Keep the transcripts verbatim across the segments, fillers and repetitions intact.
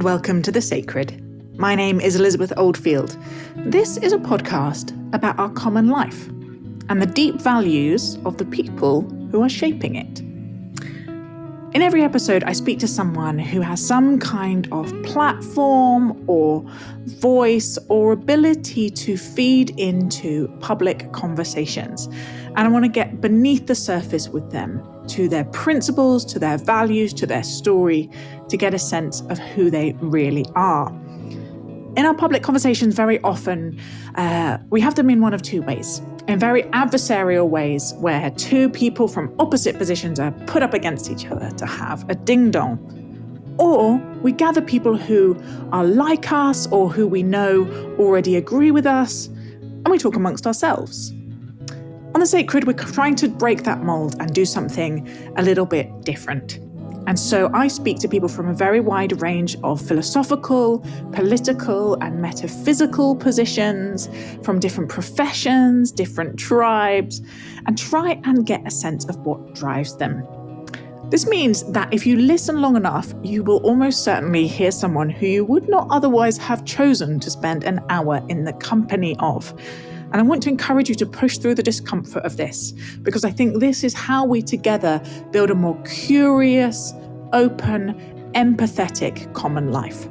welcome to The Sacred. My name is Elizabeth Oldfield. This is a podcast about our common life and the deep values of the people who are shaping it. In every episode, I speak to someone who has some kind of platform or voice or ability to feed into public conversations. And I want to get beneath the surface with them, to their principles, to their values, to their story, to get a sense of who they really are. In our public conversations, very often, uh, we have them in one of two ways. In very adversarial ways, where two people from opposite positions are put up against each other to have a ding-dong. Or we gather people who are like us or who we know already agree with us, and we talk amongst ourselves. On The Sacred, we're trying to break that mold and do something a little bit different. And so I speak to people from a very wide range of philosophical, political, and metaphysical positions, from different professions, different tribes, and try and get a sense of what drives them. This means that if you listen long enough, you will almost certainly hear someone who you would not otherwise have chosen to spend an hour in the company of. And I want to encourage you to push through the discomfort of this, because I think this is how we together build a more curious, open, empathetic common life.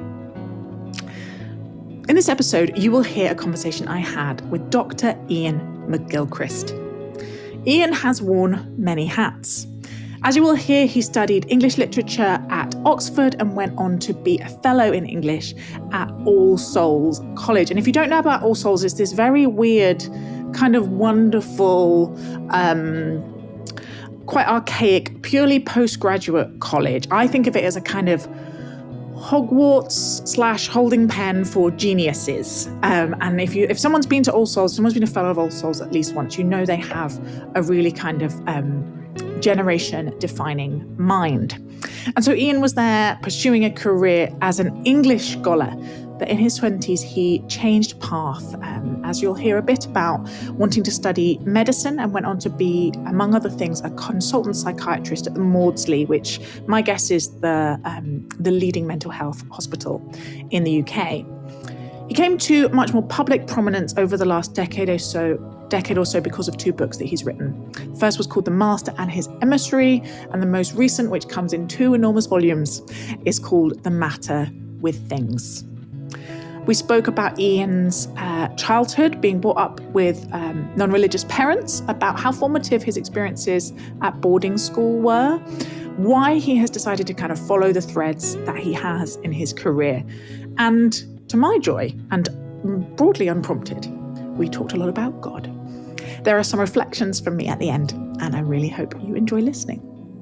In this episode, you will hear a conversation I had with Doctor Ian McGilchrist. Ian has worn many hats. As you will hear, he studied English literature at Oxford and went on to be a fellow in English at All Souls College. And if you don't know about All Souls, it's this very weird, kind of wonderful, um, quite archaic, purely postgraduate college. I think of it as a kind of Hogwarts slash holding pen for geniuses. Um, and if you if someone's been to All Souls, someone's been a fellow of All Souls at least once, you know they have a really kind of um, generation-defining mind. And so Ian was there pursuing a career as an English scholar, but in his twenties he changed path, um, as you'll hear a bit about, wanting to study medicine, and went on to be, among other things, a consultant psychiatrist at the Maudsley, which my guess is the um, the leading mental health hospital in the U K. He came to much more public prominence over the last decade or so, decade or so because of two books that he's written. First was called The Master and His Emissary, and the most recent, which comes in two enormous volumes, is called The Matter with Things. We spoke about Ian's uh, childhood, being brought up with um, non-religious parents, about how formative his experiences at boarding school were, why he has decided to kind of follow the threads that he has in his career. And to my joy, and broadly unprompted, we talked a lot about God. There are some reflections from me at the end, and I really hope you enjoy listening.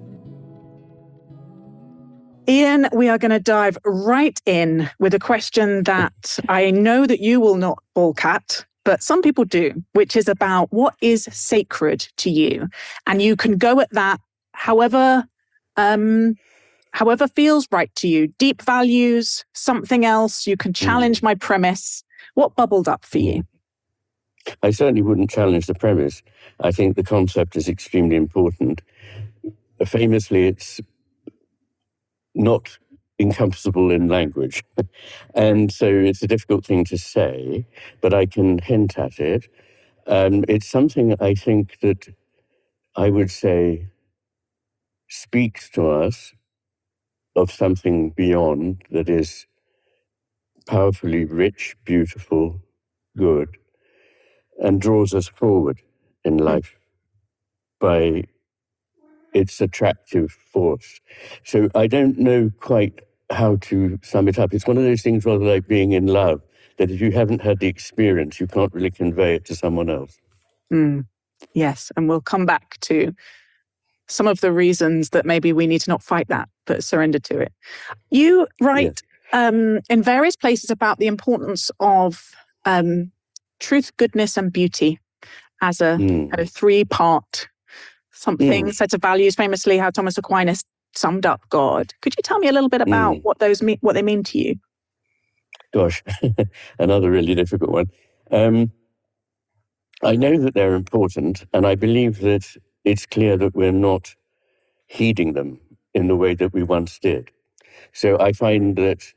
Ian, we are going to dive right in with a question that I know that you will not balk at, but some people do, which is about what is sacred to you. And you can go at that however, um, however feels right to you. Deep values, something else. You can challenge my premise. What bubbled up for you? I certainly wouldn't challenge the premise. I think the concept is extremely important. Famously, it's not encompassable in language. And so it's a difficult thing to say, but I can hint at it. Um, it's something I think that I would say speaks to us of something beyond that is powerfully rich, beautiful, good, and draws us forward in life by its attractive force. So I don't know quite how to sum it up. It's one of those things rather like being in love, that if you haven't had the experience, you can't really convey it to someone else. Mm, yes, and we'll come back to some of the reasons that maybe we need to not fight that, but surrender to it. You write yes. um, in various places about the importance of um, truth, goodness, and beauty as a, mm. kind of three-part something, mm. set of values, famously how Thomas Aquinas summed up God. Could you tell me a little bit about mm. what those mean, what they mean to you? Gosh, another really difficult one. Um, I know that they're important, and I believe that it's clear that we're not heeding them in the way that we once did. So I find that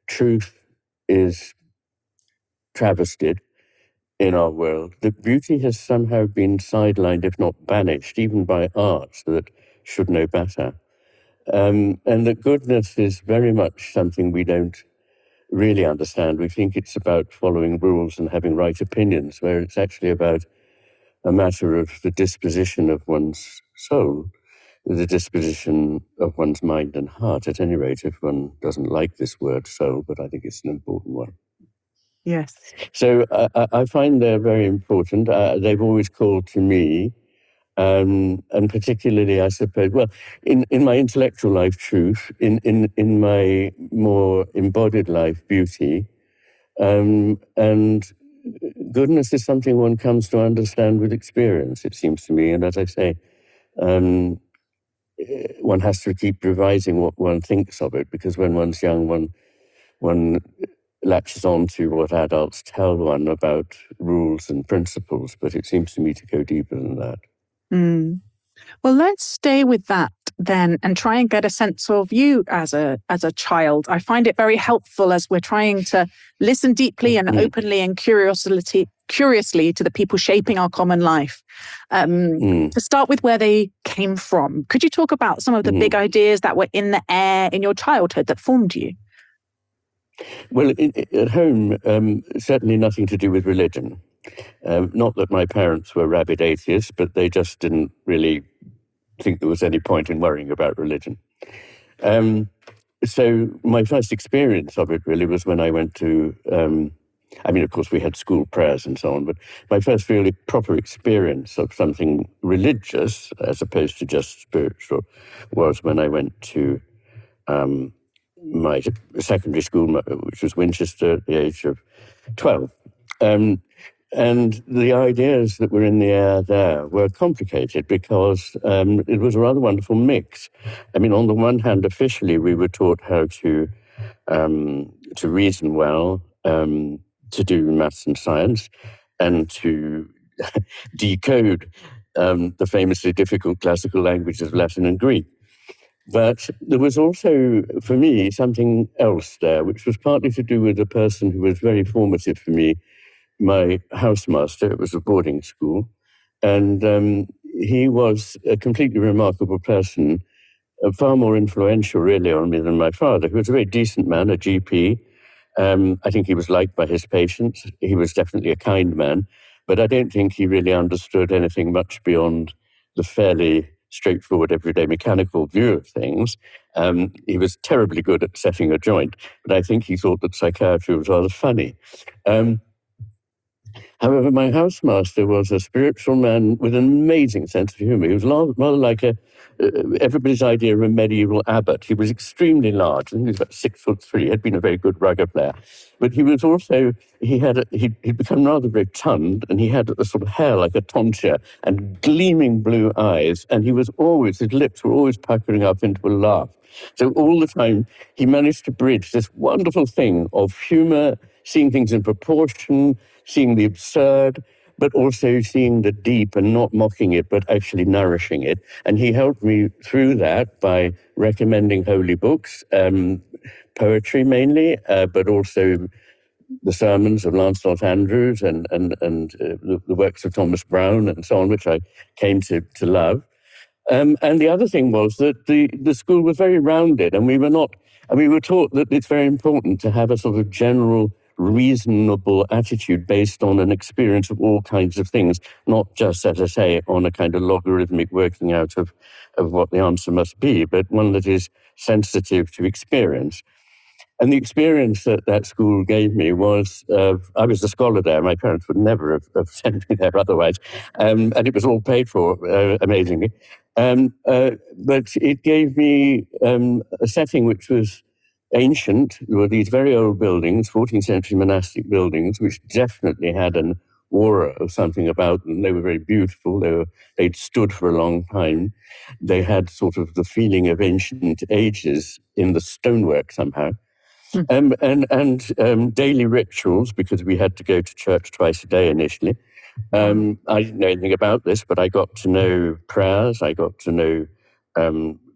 truth is travestied in our world, that beauty has somehow been sidelined, if not banished, even by arts that should know better. Um, and that goodness is very much something we don't really understand. We think it's about following rules and having right opinions, where it's actually about a matter of the disposition of one's soul, the disposition of one's mind and heart, at any rate, if one doesn't like this word soul, but I think it's an important one. Yes. So uh, I find they're very important. Uh, they've always called to me, um, and particularly, I suppose, well, in, in my intellectual life, truth, in, in, in my more embodied life, beauty, um, and goodness is something one comes to understand with experience, it seems to me. And as I say, um, one has to keep revising what one thinks of it, because when one's young, one one latches on to what adults tell one about rules and principles, but it seems to me to go deeper than that. Mm. Well, let's stay with that then and try and get a sense of you as a as a child. I find it very helpful as we're trying to listen deeply and mm. openly and curiously, curiously to the people shaping our common life. Um, mm. To start with where they came from, could you talk about some of the mm. big ideas that were in the air in your childhood that formed you? Well, in, at home, um, certainly nothing to do with religion. Um, not that my parents were rabid atheists, but they just didn't really think there was any point in worrying about religion. Um, so my first experience of it really was when I went to, um, I mean, of course, we had school prayers and so on, but my first really proper experience of something religious, as opposed to just spiritual, was when I went to um, my secondary school, which was Winchester, at the age of twelve. Um, and the ideas that were in the air there were complicated because um, it was a rather wonderful mix. I mean, on the one hand, officially, we were taught how to um, to reason well, um, to do maths and science, and to decode um, the famously difficult classical languages of Latin and Greek. But there was also, for me, something else there, which was partly to do with a person who was very formative for me, my housemaster. It was a boarding school. And um, he was a completely remarkable person, uh, far more influential, really, on me than my father, who was a very decent man, a G P. Um, I think he was liked by his patients. He was definitely a kind man. But I don't think he really understood anything much beyond the fairly straightforward, everyday mechanical view of things. Um, he was terribly good at setting a joint, but I think he thought that psychiatry was rather funny. Um, however, my housemaster was a spiritual man with an amazing sense of humor. He was rather like a, uh, everybody's idea of a medieval abbot. He was extremely large. I think he was about six foot three. He had been a very good rugger player. But he was also, he had, a, he'd, he'd become rather rotund, and he had a sort of hair like a tonsure and gleaming blue eyes. And he was always, his lips were always puckering up into a laugh. So all the time, he managed to bridge this wonderful thing of humor, seeing things in proportion, seeing the absurd, but also seeing the deep and not mocking it, but actually nourishing it. And he helped me through that by recommending holy books, um, poetry mainly, uh, but also the sermons of Lancelot Andrewes and and and uh, the, the works of Thomas Browne and so on, which I came to to love. Um, and the other thing was that the, the school was very rounded, and we were not, and we were taught that it's very important to have a sort of general reasonable attitude based on an experience of all kinds of things, not just, as I say, on a kind of logarithmic working out of, of what the answer must be, but one that is sensitive to experience. And the experience that that school gave me was, uh, I was a scholar there. My parents would never have, have sent me there otherwise. Um, and it was all paid for, uh, amazingly. Um, uh, but it gave me um, a setting which was ancient. There were these very old buildings, fourteenth century monastic buildings, which definitely had an aura of something about them. They were very beautiful. They were, they'd stood for a long time. They had sort of the feeling of ancient ages in the stonework somehow. Mm. Um, and and um, daily rituals, because we had to go to church twice a day initially. Um, I didn't know anything about this, but I got to know prayers. I got to know um,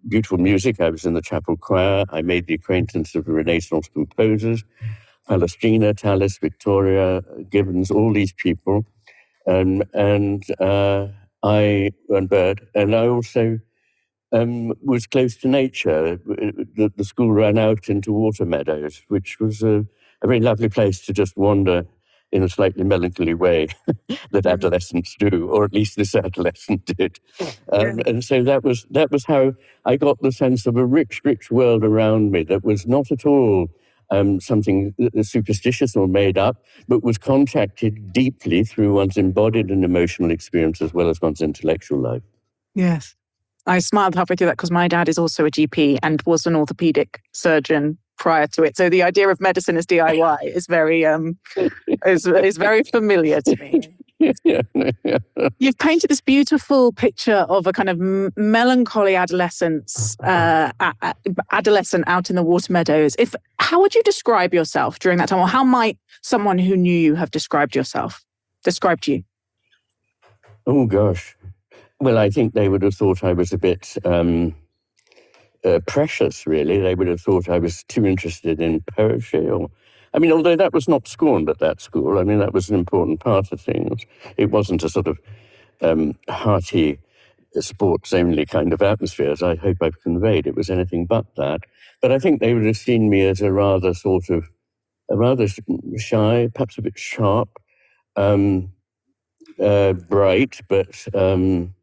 beautiful music. I was in the chapel choir. I made the acquaintance of the Renaissance composers, Palestrina, Tallis, Victoria, Gibbons, all these people. Um, and uh, I, and Bird, and I also um, was close to nature. The, the school ran out into water meadows, which was a, a very lovely place to just wander in a slightly melancholy way that adolescents do, or at least this adolescent did. Um, Yeah. and so that was that was how I got the sense of a rich, rich world around me that was not at all um, something superstitious or made up, but was contacted deeply through one's embodied and emotional experience as well as one's intellectual life. Yes. I smiled halfway through that because my dad is also a G P and was an orthopedic surgeon prior to it. So the idea of medicine as D I Y is very um is is very familiar to me. Yeah, yeah. You've painted this beautiful picture of a kind of m- melancholy adolescence, uh, a- a- adolescent out in the water meadows. If how would you describe yourself during that time, or how might someone who knew you have described yourself, described you? Oh gosh. Well, I think they would have thought I was a bit um, uh, precious, really. They would have thought I was too interested in poetry. Or, I mean, although that was not scorned at that school, I mean, that was an important part of things. It wasn't a sort of um, hearty, sports-only kind of atmosphere, as I hope I've conveyed. It was anything but that. But I think they would have seen me as a rather sort of, a rather shy, perhaps a bit sharp, um, uh, bright, but... Um,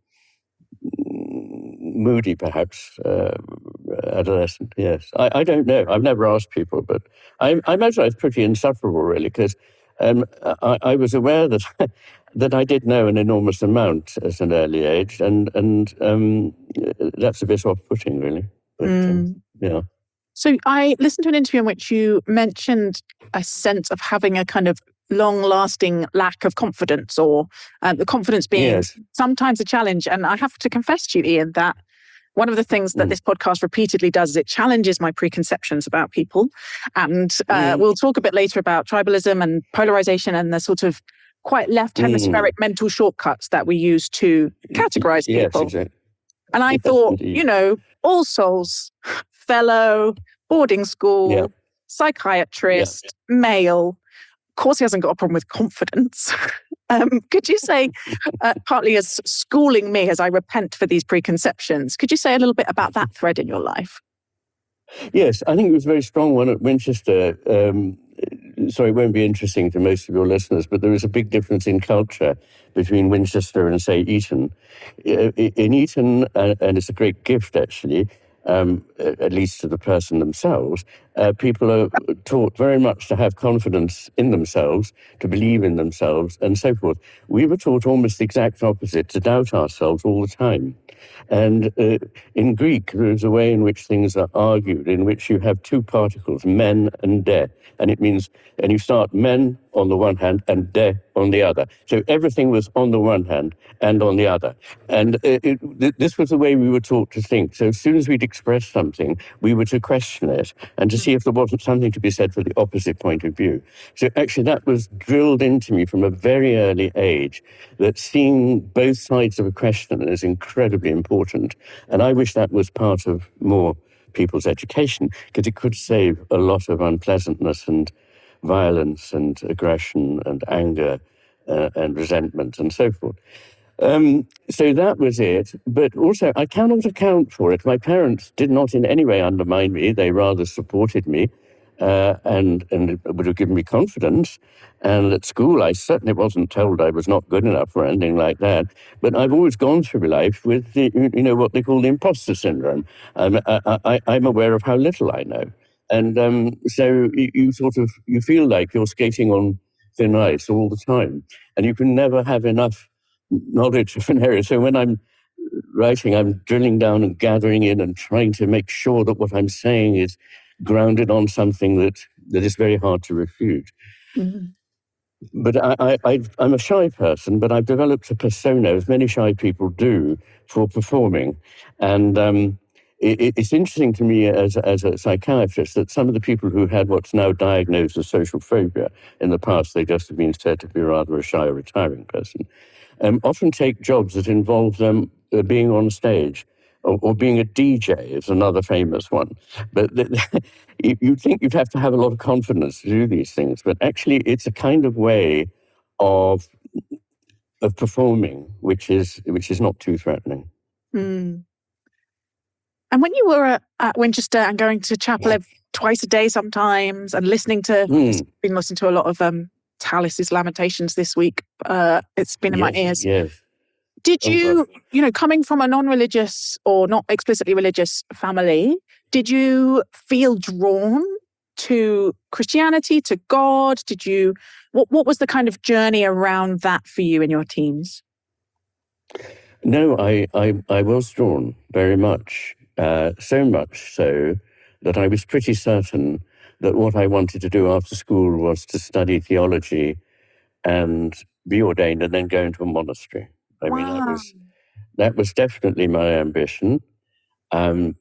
moody, perhaps, uh, adolescent, yes. I, I don't know. I've never asked people, but I, I imagine I was pretty insufferable, really, because um, I, I was aware that that I did know an enormous amount at an early age, and, and um, that's a bit off-putting, really. But, Mm. um, yeah. So I listened to an interview in which you mentioned a sense of having a kind of long-lasting lack of confidence, or uh, the confidence being Yes. sometimes a challenge. And I have to confess to you, Ian, that one of the things that Mm. this podcast repeatedly does is it challenges my preconceptions about people. And uh, Mm. we'll talk a bit later about tribalism and polarization and the sort of quite left hemispheric Mm. mental shortcuts that we use to categorize Yes, people. exactly. And I Yes, thought, indeed. you know, All Souls, fellow, boarding school, Yeah. psychiatrist, male. Of course, he hasn't got a problem with confidence. um, could you say, uh, partly as schooling me as I repent for these preconceptions, could you say a little bit about that thread in your life? Yes, I think it was a very strong one at Winchester. Um, sorry, it won't be interesting to most of your listeners, but there is a big difference in culture between Winchester and, say, Eton. I- In Eton, uh, and it's a great gift, actually, um, at least to the person themselves, uh, people are taught very much to have confidence in themselves, to believe in themselves, and so forth. We were taught almost the exact opposite, to doubt ourselves all the time. And uh, in Greek, there is a way in which things are argued, in which you have two particles, men and de. And it means, and you start men on the one hand and de on the other. So everything was on the one hand and on the other. And it, it, th- this was the way we were taught to think. So as soon as we'd express something, we were to question it and to see if there wasn't something to be said for the opposite point of view. So actually that was drilled into me from a very early age, that seeing both sides of a question is incredibly important. And I wish that was part of more people's education, because it could save a lot of unpleasantness and violence and aggression and anger uh, and resentment and so forth. Um, so that was it. But also, I cannot account for it. My parents did not in any way undermine me. They rather supported me uh, and, and would have given me confidence. And at school, I certainly wasn't told I was not good enough or anything like that. But I've always gone through life with, the, you know, what they call the imposter syndrome. I'm, I, I, I'm aware of how little I know. And um, so you, you sort of, you feel like you're skating on thin ice all the time. And you can never have enough knowledge of an area. So when I'm writing, I'm drilling down and gathering in and trying to make sure that what I'm saying is grounded on something that, that is very hard to refute. Mm-hmm. But I, I, I've, I'm a shy person, but I've developed a persona, as many shy people do, for performing. And um, it, it's interesting to me as, as a psychiatrist that some of the people who had what's now diagnosed as social phobia, in the past they just have been said to be rather a shy or retiring person, um, often take jobs that involve them uh, being on stage. or, or being a D J is another famous one. But the, you, you'd think you'd have to have a lot of confidence to do these things, but actually it's a kind of way of of performing, which is which is not too threatening. Mm. And when you were at, at Winchester and going to chapel every, twice a day sometimes, and listening to, Mm. been listening to a lot of um, Tallis's Lamentations this week. Uh, it's been in Yes, my ears. yes. Did Oh, you, gosh. you know, coming from a non-religious or not explicitly religious family, did you feel drawn to Christianity, to God? Did you, what, what was the kind of journey around that for you in your teens? No, I, I, I was drawn very much, uh, so much so that I was pretty certain that what I wanted to do after school was to study theology and be ordained and then go into a monastery. I mean, that Wow. was that was definitely my ambition. Um,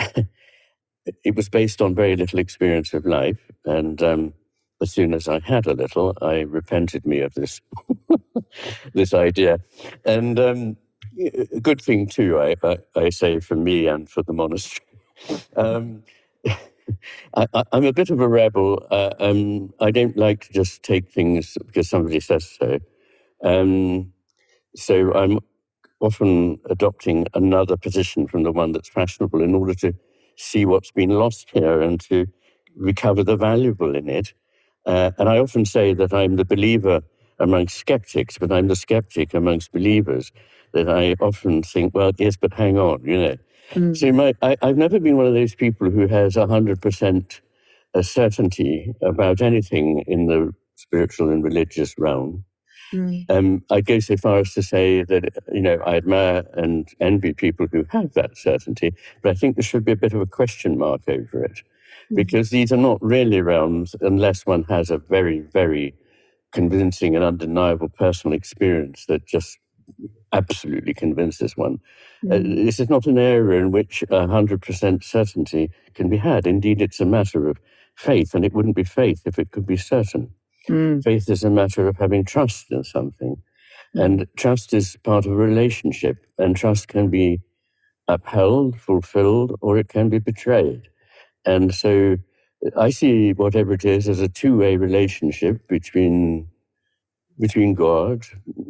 it was based on very little experience of life, and um, as soon as I had a little, I repented me of this this idea. And um, a good thing too, I, I, I say, for me and for the monastery. Um, I, I, I'm a bit of a rebel. Uh, um, I don't like to just take things because somebody says so. Um, so I'm often adopting another position from the one that's fashionable in order to see what's been lost here and to recover the valuable in it. Uh, and I often say that I'm the believer amongst skeptics, but I'm the skeptic amongst believers. That I often think, well, yes, but hang on, you know. Mm. So my, I, I've never been one of those people who has one hundred percent certainty about anything in the spiritual and religious realm. Mm. Um, I'd go so far as to say that, you know, I admire and envy people who have that certainty, but I think there should be a bit of a question mark over it, Mm. because these are not really realms unless one has a very, very convincing and undeniable personal experience that just absolutely convinces one. Uh, Mm. this is not an area in which one hundred percent certainty can be had. Indeed, it's a matter of faith, and it wouldn't be faith if it could be certain. Mm. Faith is a matter of having trust in something. Mm. And trust is part of a relationship, and trust can be upheld, fulfilled, or it can be betrayed. And so I see whatever it is as a two-way relationship between between God.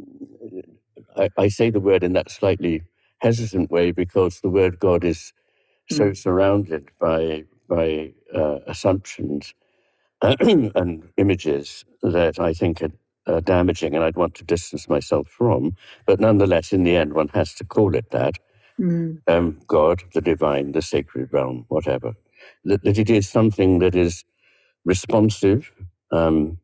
I, I say the word in that slightly hesitant way because the word God is so Mm. surrounded by by uh, assumptions and images that I think are uh, damaging, and I'd want to distance myself from. But nonetheless, in the end, one has to call it that. Mm. Um, God, the divine, the sacred realm, whatever. That, that it is something that is responsive um,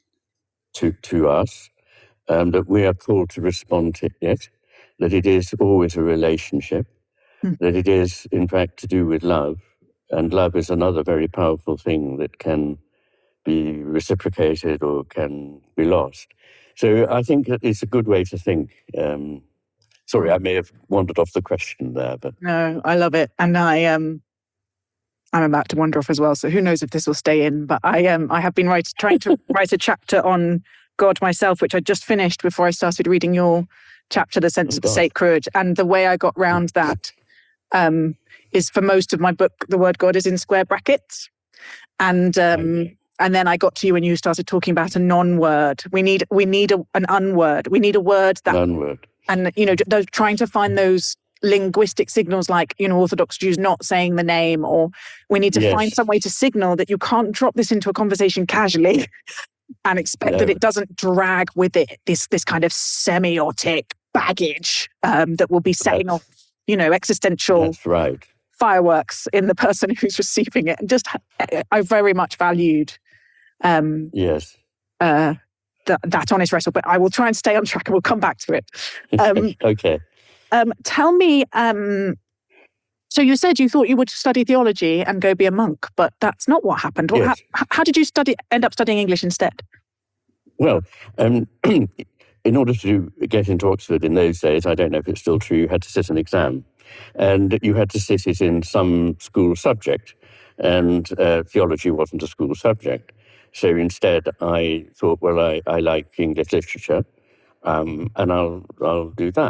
to, to us, um, that we are called to respond to it, that it is always a relationship, Mm. that it is, in fact, to do with love. And love is another very powerful thing that can be reciprocated or can be lost. So I think that it's a good way to think. Um, sorry, I may have wandered off the question there, but No, I love it. And I um I'm about to wander off as well, so who knows if this will stay in. But I um I have been write, trying to write a chapter on God myself, which I just finished before I started reading your chapter, The Sense Oh, of the gosh. Sacred. And the way I got round that um is, for most of my book, the word God is in square brackets. And um Okay. and then I got to you and you started talking about a non-word. We need we need a, an unword. We need a word that, One word. and you know, those, trying to find those linguistic signals, like, you know, Orthodox Jews not saying the name, or we need to Yes. find some way to signal that you can't drop this into a conversation casually and expect that No. it doesn't drag with it this this kind of semiotic baggage um, that will be setting That's- off, you know, existential That's right. fireworks in the person who's receiving it. And just, I very much valued um, Yes. uh, th- that honest wrestle, but I will try and stay on track and we'll come back to it. Um, Okay. um, tell me, um, so you said you thought you would study theology and go be a monk, but that's not what happened. What Yes. hap- how did you study? End up studying English instead? Well, um, in order to get into Oxford in those days, I don't know if it's still true, you had to sit an exam. And you had to sit it in some school subject. And uh, theology wasn't a school subject. So instead, I thought, well, I, I like English literature, um, and I'll I'll do that.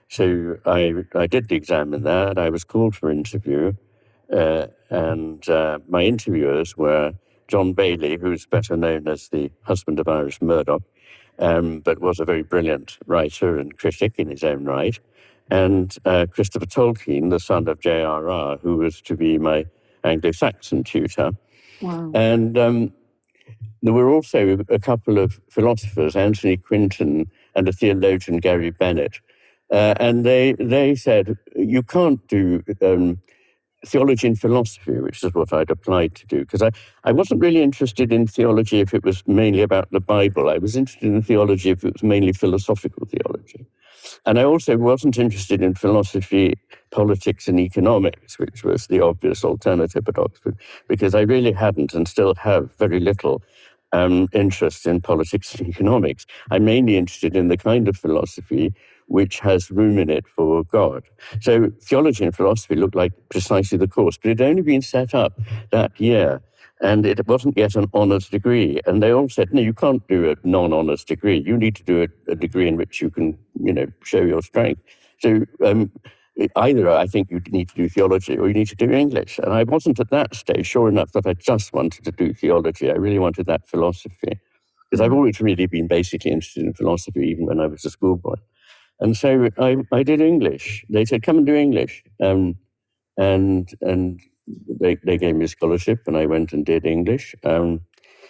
So I, I did the exam in that. I was called for interview, uh, and uh, my interviewers were John Bailey, who's better known as the husband of Iris Murdoch, um, but was a very brilliant writer and critic in his own right, and uh, Christopher Tolkien, the son of J R R, who was to be my Anglo-Saxon tutor. Wow. And um, there were also a couple of philosophers, Anthony Quinton and a theologian, Gary Bennett, uh, and they they said, you can't do um, theology and philosophy, which is what I'd applied to do, because I, I wasn't really interested in theology if it was mainly about the Bible. I was interested in theology if it was mainly philosophical theology. And I also wasn't interested in philosophy, politics, and economics, which was the obvious alternative at Oxford, because I really hadn't and still have very little um, interest in politics and economics. I'm mainly interested in the kind of philosophy which has room in it for God. So theology and philosophy looked like precisely the course, but it had only been set up that year, and it wasn't yet an honours degree. And they all said, no, you can't do a non-honours degree. You need to do a, a degree in which you can, you know, show your strength. So um, either I think you need to do theology or you need to do English. And I wasn't at that stage sure enough that I just wanted to do theology. I really wanted that philosophy, because I've always really been basically interested in philosophy, even when I was a schoolboy. And so I, I did English. They said, come and do English. Um, and and they, they gave me a scholarship, and I went and did English. Um,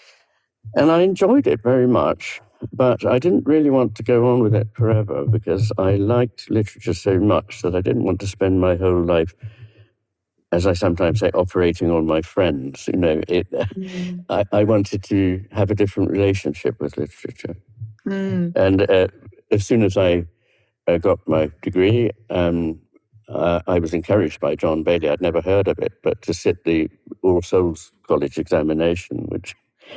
and I enjoyed it very much, but I didn't really want to go on with it forever, because I liked literature so much that I didn't want to spend my whole life, as I sometimes say, operating on my friends. You know, it, mm. I, I wanted to have a different relationship with literature. Mm. And uh, as soon as I I got my degree, um, uh, I was encouraged by John Bailey. I'd never heard of it, but to sit the All Souls College examination, which,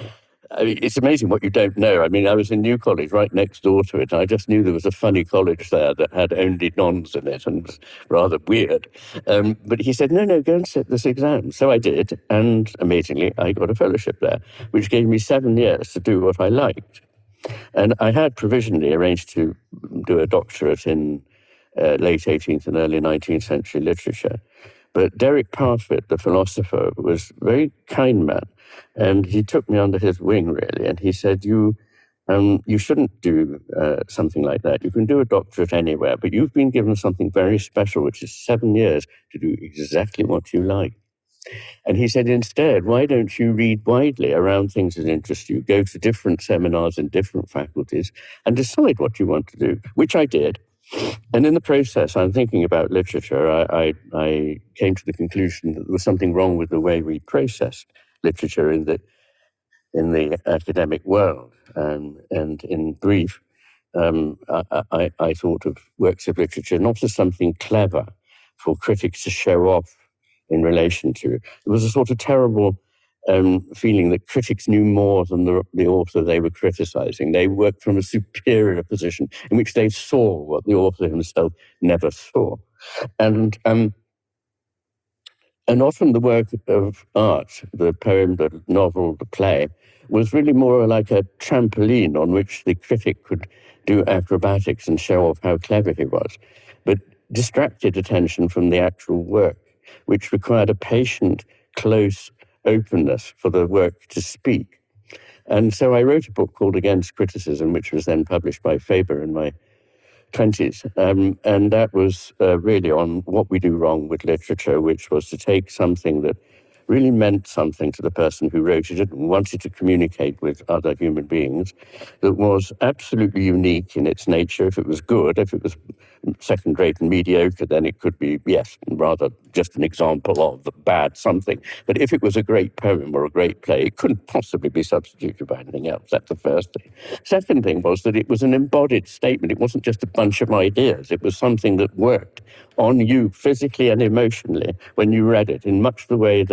I mean, it's amazing what you don't know. I mean, I was in New College right next door to it, and I just knew there was a funny college there that had only nons in it and was rather weird. Um, but he said, no, no, go and sit this exam. So I did, and amazingly, I got a fellowship there, which gave me seven years to do what I liked. And I had provisionally arranged to do a doctorate in uh, late eighteenth and early nineteenth century literature. But Derek Parfit, the philosopher, was a very kind man, and he took me under his wing, really, and he said, you um, you shouldn't do uh, something like that. You can do a doctorate anywhere, but you've been given something very special, which is seven years to do exactly what you like. And he said, instead, why don't you read widely around things that interest you, go to different seminars in different faculties, and decide what you want to do, which I did. And in the process, I'm thinking about literature. I, I, I came to the conclusion that there was something wrong with the way we processed literature in the in the academic world. Um, and in brief, um, I, I, I thought of works of literature not as something clever for critics to show off in relation to. There was a sort of terrible um, feeling that critics knew more than the, the author they were criticizing. They worked from a superior position in which they saw what the author himself never saw. And um, and often the work of art, the poem, the novel, the play, was really more like a trampoline on which the critic could do acrobatics and show off how clever he was, but distracted attention from the actual work, which required a patient, close openness for the work to speak. And so I wrote a book called Against Criticism, which was then published by Faber in my twenties. Um, and that was uh, really on what we do wrong with literature, which was to take something that really meant something to the person who wrote it and wanted to communicate with other human beings, that was absolutely unique in its nature. If it was good, if it was second-rate and mediocre, then it could be, yes, rather just an example of the bad something. But if it was a great poem or a great play, it couldn't possibly be substituted by anything else. That's the first thing. Second thing was that it was an embodied statement. It wasn't just a bunch of ideas. It was something that worked on you physically and emotionally when you read it, in much the way that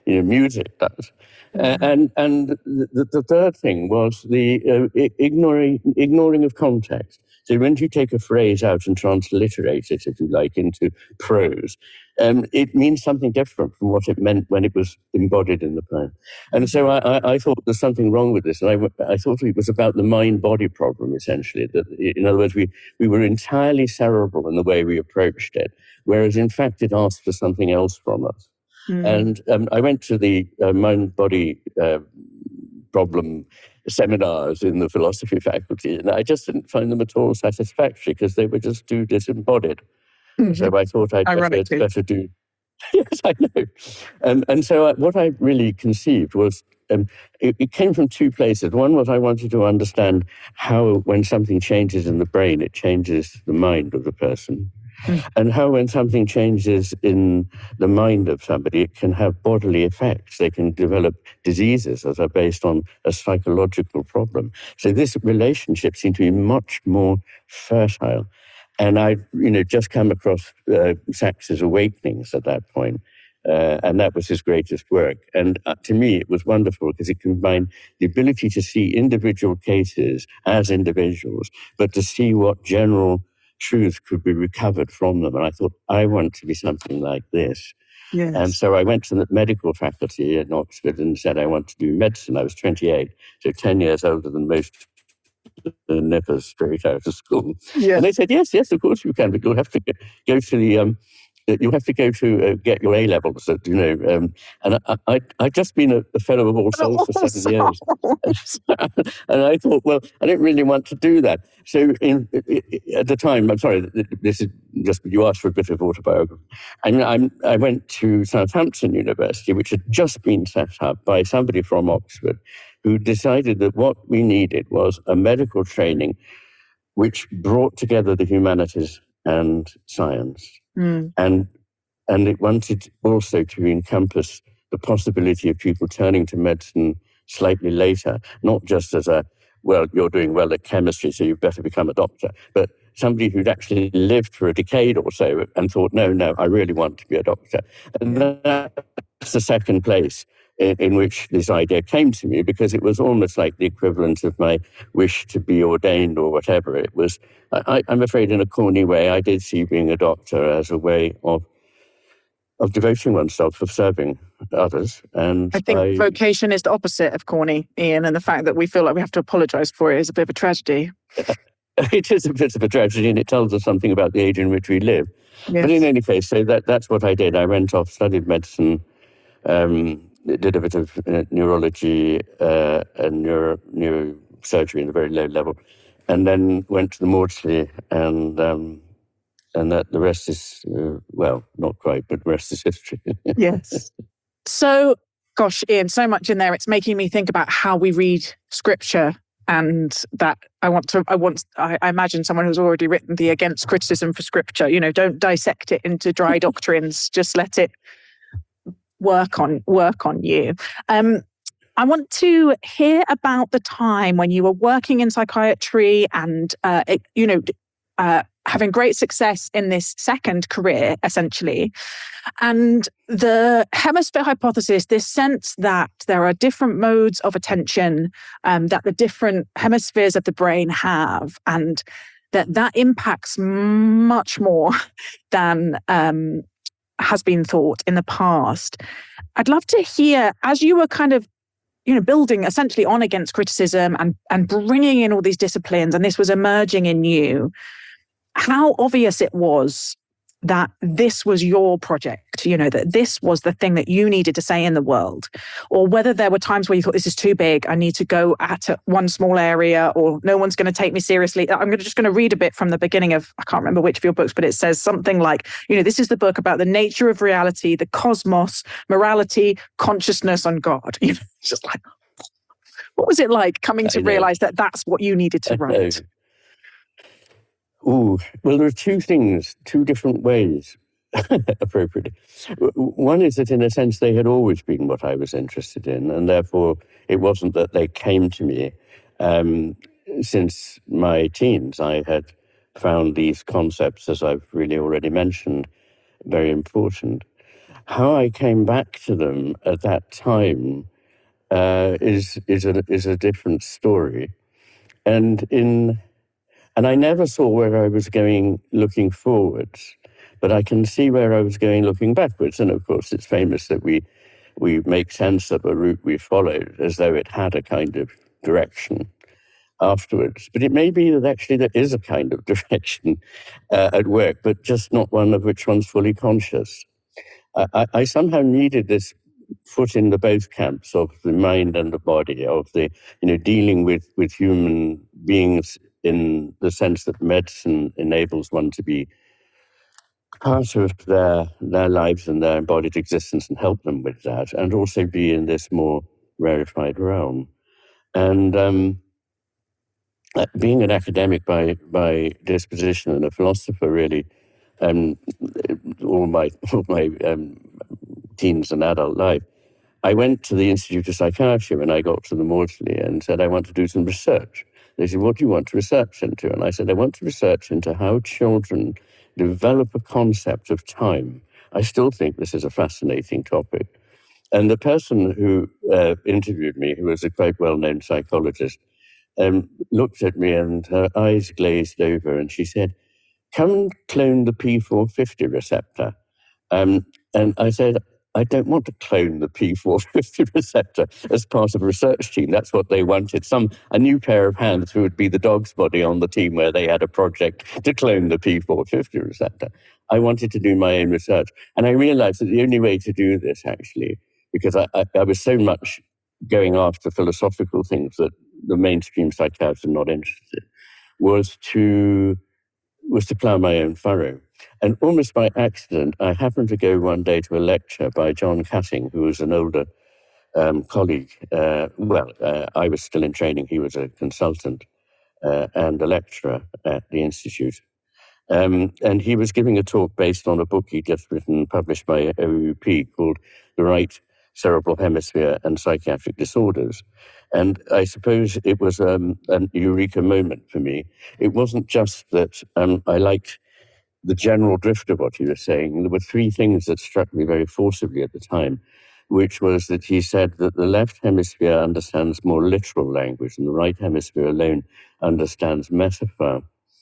you know, music does. Uh, and and the, the third thing was the uh, ignoring ignoring of context. So when you take a phrase out and transliterate it, if you like, into prose, um, it means something different from what it meant when it was embodied in the poem. And so I, I, I thought there's something wrong with this. And I, I thought it was about the mind-body problem, essentially. That, in other words, we, we were entirely cerebral in the way we approached it, whereas in fact it asked for something else from us. Mm. And um, I went to the uh, mind-body uh, problem seminars in the philosophy faculty, and I just didn't find them at all satisfactory because they were just too disembodied. Mm-hmm. So I thought I'd better, better do... Yes, I know. Um, and so I, what I really conceived was, um, it, it came from two places. One was I wanted to understand how when something changes in the brain, it changes the mind of the person. Mm. And how when something changes in the mind of somebody, it can have bodily effects. They can develop diseases that are based on a psychological problem. So this relationship seemed to be much more fertile. And I, you know, just come across uh, Sacks's Awakenings at that point, uh, and that was his greatest work. And uh, to me, it was wonderful because it combined the ability to see individual cases as individuals, but to see what general truth could be recovered from them. And I thought, I want to be something like this. Yes. And so I went to the medical faculty at Oxford and said, I want to do medicine. I was twenty-eight, so ten years older than most the nippers straight out of school. Yes. And they said, yes, yes, of course you can, but you'll have to go to the... Um, You'll have to go to uh, get your A levels, you know. Um, and I, I, I'd just been a, a fellow of All Souls for seven years, and I thought, well, I don't really want to do that. So, in, at the time, I'm sorry, this is just you asked for a bit of autobiography. I mean, I'm, I went to Southampton University, which had just been set up by somebody from Oxford, who decided that what we needed was a medical training which brought together the humanities and science. Mm. And and it wanted also to encompass the possibility of people turning to medicine slightly later, not just as a, well, you're doing well at chemistry, so you better become a doctor, but somebody who'd actually lived for a decade or so and thought, no, no, I really want to be a doctor. And that's the second place in, in which this idea came to me, because it was almost like the equivalent of my wish to be ordained or whatever. It was, I, I'm afraid in a corny way, I did see being a doctor as a way of of devoting oneself, of serving others. And I think I, vocation is the opposite of corny, Ian, and the fact that we feel like we have to apologise for it is a bit of a tragedy. It is a bit of a tragedy, and it tells us something about the age in which we live. Yes. But in any case, so that, that's what I did. I went off, studied medicine, um, did a bit of uh, neurology uh, and neuro, neurosurgery at a very low level, and then went to the mortuary, and um, and that the rest is, uh, well, not quite, but the rest is history. Yes. So, gosh, Ian, so much in there. It's making me think about how we read scripture, and that I want to, I want, I, I imagine someone who's already written the Against Criticism for Scripture, you know, don't dissect it into dry doctrines, just let it work on, work on you. Um, I want to hear about the time when you were working in psychiatry and, uh, it, you know, uh, having great success in this second career, essentially. And the hemisphere hypothesis, this sense that there are different modes of attention um, that the different hemispheres of the brain have, and that that impacts much more than um, has been thought in the past. I'd love to hear, as you were kind of you know, building essentially on Against Criticism and, and bringing in all these disciplines, and this was emerging in you, how obvious it was that this was your project, you know, that this was the thing that you needed to say in the world, or whether there were times where you thought, this is too big, I need to go at one small area, or no one's going to take me seriously. I'm just going to read a bit from the beginning of, I can't remember which of your books, but it says something like, you know, this is the book about the nature of reality, the cosmos, morality, consciousness, and God. You know, it's just like, what was it like coming to realize that that's what you needed to write? Oh, well, there are two things, two different ways, appropriately. One is that, in a sense, they had always been what I was interested in, and therefore it wasn't that they came to me. Um, since my teens, I had found these concepts, as I've really already mentioned, very important. how I came back to them at that time uh, is is a is a different story, and in and I never saw where I was going looking forwards, but I can see where I was going looking backwards. And of course, it's famous that we we make sense of a route we followed as though it had a kind of direction afterwards. But it may be that actually there is a kind of direction uh, at work, but just not one of which one's fully conscious. I, I, I somehow needed this foot in the both camps of the mind and the body, of the, you know, dealing with, with human beings in the sense that medicine enables one to be part of their their lives and their embodied existence and help them with that, and also be in this more rarefied realm. And um, being an academic by by disposition and a philosopher, really, um, all my all my um, teens and adult life, I went to the Institute of Psychiatry when I got to the Maudsley and said, I want to do some research. They said, what do you want to research into? And I said, I want to research into how children develop a concept of time. I still think this is a fascinating topic. And the person who uh, interviewed me, who was a quite well-known psychologist, um, looked at me and her eyes glazed over and she said, come and clone the P four fifty receptor. Um, and I said, I don't want to clone the P four fifty receptor as part of a research team. That's what they wanted. Some a new pair of hands who would be the dog's body on the team where they had a project to clone the P four fifty receptor. I wanted to do my own research. And I realized that the only way to do this, actually, because I, I, I was so much going after philosophical things that the mainstream psychiatrists are not interested, was to was to plough my own furrow. And almost by accident, I happened to go one day to a lecture by John Cutting, who was an older um, colleague. Uh, well, uh, I was still in training. He was a consultant uh, and a lecturer at the Institute. Um, and he was giving a talk based on a book he'd just written, published by O U P, called The Right Cerebral Hemisphere and Psychiatric Disorders. And I suppose it was um, an eureka moment for me. It wasn't just that um, I liked the general drift of what he was saying. There were three things that struck me very forcibly at the time, which was that he said that the left hemisphere understands more literal language and the right hemisphere alone understands metaphor,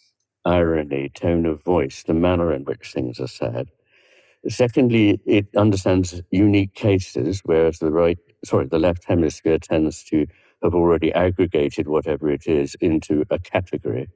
irony, tone of voice, the manner in which things are said. Secondly, it understands unique cases, whereas the right, sorry, the left hemisphere tends to have already aggregated whatever it is into a category.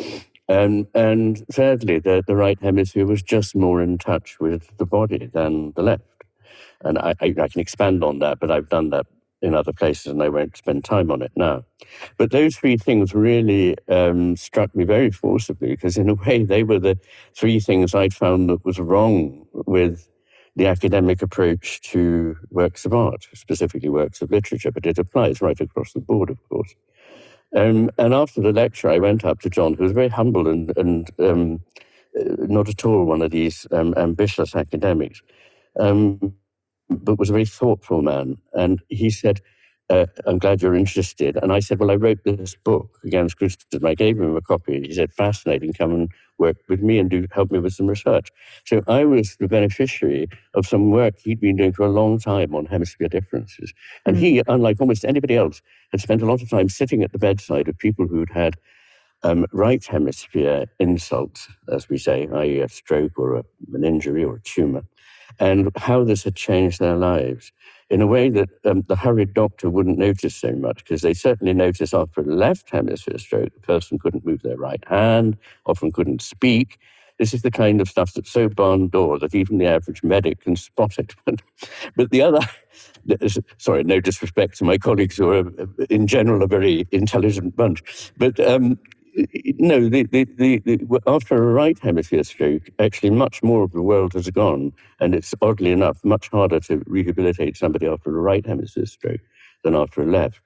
Um, and thirdly, the, the right hemisphere was just more in touch with the body than the left. And I, I, I can expand on that, but I've done that in other places and I won't spend time on it now. But those three things really um, struck me very forcibly because in a way they were the three things I'd found that was wrong with the academic approach to works of art, specifically works of literature, but it applies right across the board, of course. Um, and after the lecture, I went up to John, who was very humble and, and um, not at all one of these um, ambitious academics, um, but was a very thoughtful man. And he said, uh, I'm glad you're interested. And I said, well, I wrote this book against criticism. I gave him a copy. He said, fascinating, come and work with me and do help me with some research. So I was the beneficiary of some work he'd been doing for a long time on hemisphere differences. And mm. he, unlike almost anybody else, had spent a lot of time sitting at the bedside of people who'd had um, right hemisphere insults, as we say, that is a stroke or a, an injury or a tumor, and how this had changed their lives in a way that um, the hurried doctor wouldn't notice so much, because they certainly noticed after a left hemisphere stroke, the person couldn't move their right hand, often couldn't speak. This is the kind of stuff that's so barn door that even the average medic can spot it. But the other, sorry, no disrespect to my colleagues who are in general a very intelligent bunch, but um, no, the, the, the, the, after a right hemisphere stroke, actually much more of the world has gone, and it's oddly enough much harder to rehabilitate somebody after a right hemisphere stroke than after a left.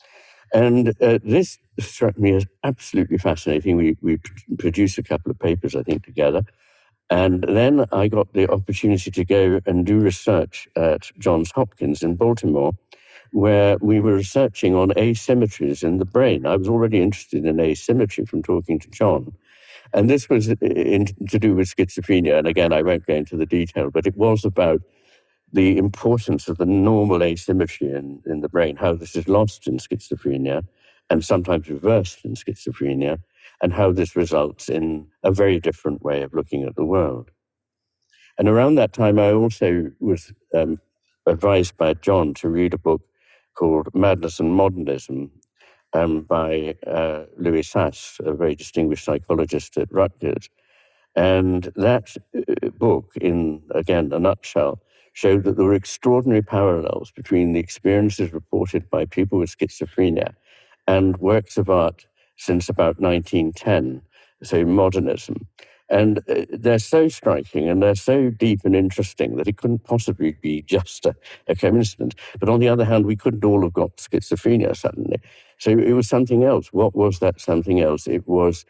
And uh, this struck me as absolutely fascinating. We, we produced a couple of papers, I think, together. And then I got the opportunity to go and do research at Johns Hopkins in Baltimore, where we were researching on asymmetries in the brain. I was already interested in asymmetry from talking to John. And this was in, to do with schizophrenia. And again, I won't go into the detail, but it was about the importance of the normal asymmetry in, in the brain, how this is lost in schizophrenia and sometimes reversed in schizophrenia, and how this results in a very different way of looking at the world. And around that time, I also was um, advised by John to read a book called Madness and Modernism um, by uh, Louis Sass, a very distinguished psychologist at Rutgers. And that uh, book, in, again, a nutshell, showed that there were extraordinary parallels between the experiences reported by people with schizophrenia and works of art since about nineteen ten, so modernism. And uh, they're so striking and they're so deep and interesting that it couldn't possibly be just a, a coincidence. But on the other hand, we couldn't all have got schizophrenia suddenly. So it was something else. What was that something else? It was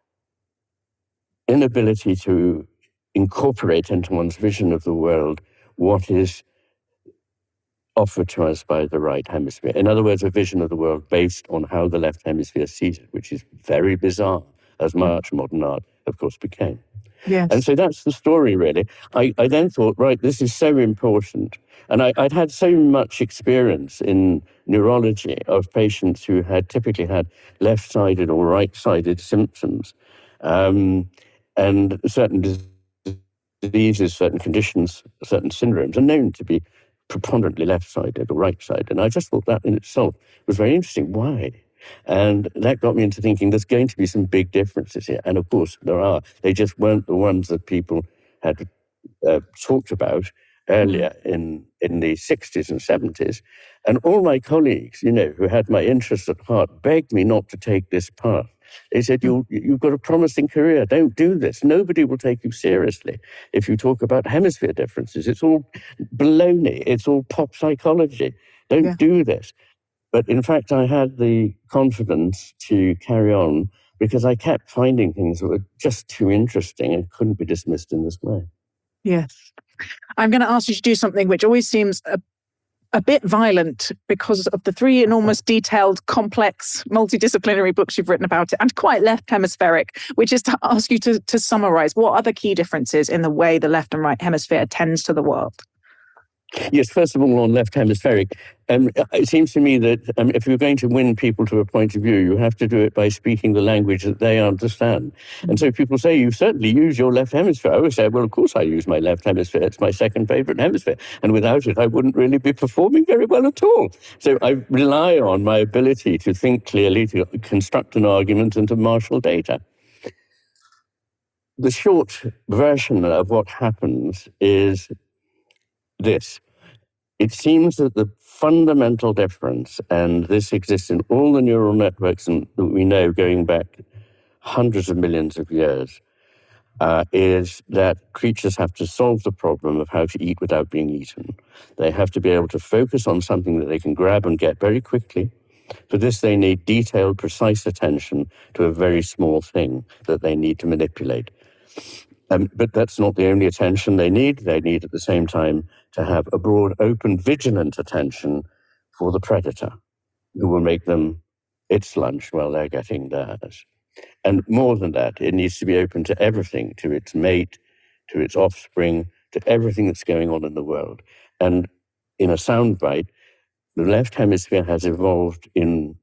inability to incorporate into one's vision of the world what is offered to us by the right hemisphere. In other words, a vision of the world based on how the left hemisphere sees it, which is very bizarre, as much modern art, of course, became. Yes. And so that's the story, really. I, I then thought, right, this is so important. And I, I'd had so much experience in neurology of patients who had typically had left-sided or right-sided symptoms, um, and certain diseases, certain conditions, certain syndromes are known to be preponderantly left-sided or right-sided. And I just thought that in itself was very interesting. Why? And that got me into thinking there's going to be some big differences here. And of course, there are. They just weren't the ones that people had uh, talked about earlier mm. in, in the sixties and seventies. And all my colleagues, you know, who had my interests at heart, begged me not to take this path. They said, you, you've got a promising career. Don't do this. Nobody will take you seriously if you talk about hemisphere differences. It's all baloney. It's all pop psychology. Don't yeah. do this. But in fact, I had the confidence to carry on because I kept finding things that were just too interesting and couldn't be dismissed in this way. Yes. I'm going to ask you to do something which always seems a, a bit violent because of the three enormous, detailed, complex, multidisciplinary books you've written about it, and quite left hemispheric, which is to ask you to, to summarize what are the key differences in the way the left and right hemisphere attends to the world? Yes, first of all, on left hemispheric, um, it seems to me that um, if you're going to win people to a point of view, you have to do it by speaking the language that they understand. Mm-hmm. And so people say, you certainly use your left hemisphere. I always say, well, of course I use my left hemisphere. It's my second favorite hemisphere. And without it, I wouldn't really be performing very well at all. So I rely on my ability to think clearly, to construct an argument, and to marshal data. The short version of what happens is this. It seems that the fundamental difference, and this exists in all the neural networks that we know going back hundreds of millions of years, uh, is that creatures have to solve the problem of how to eat without being eaten. They have to be able to focus on something that they can grab and get very quickly. For this, they need detailed, precise attention to a very small thing that they need to manipulate. Um, but that's not the only attention they need. They need, at the same time, to have a broad, open, vigilant attention for the predator, who will make them its lunch while they're getting theirs. And more than that, it needs to be open to everything, to its mate, to its offspring, to everything that's going on in the world. And in a soundbite, the left hemisphere has evolved in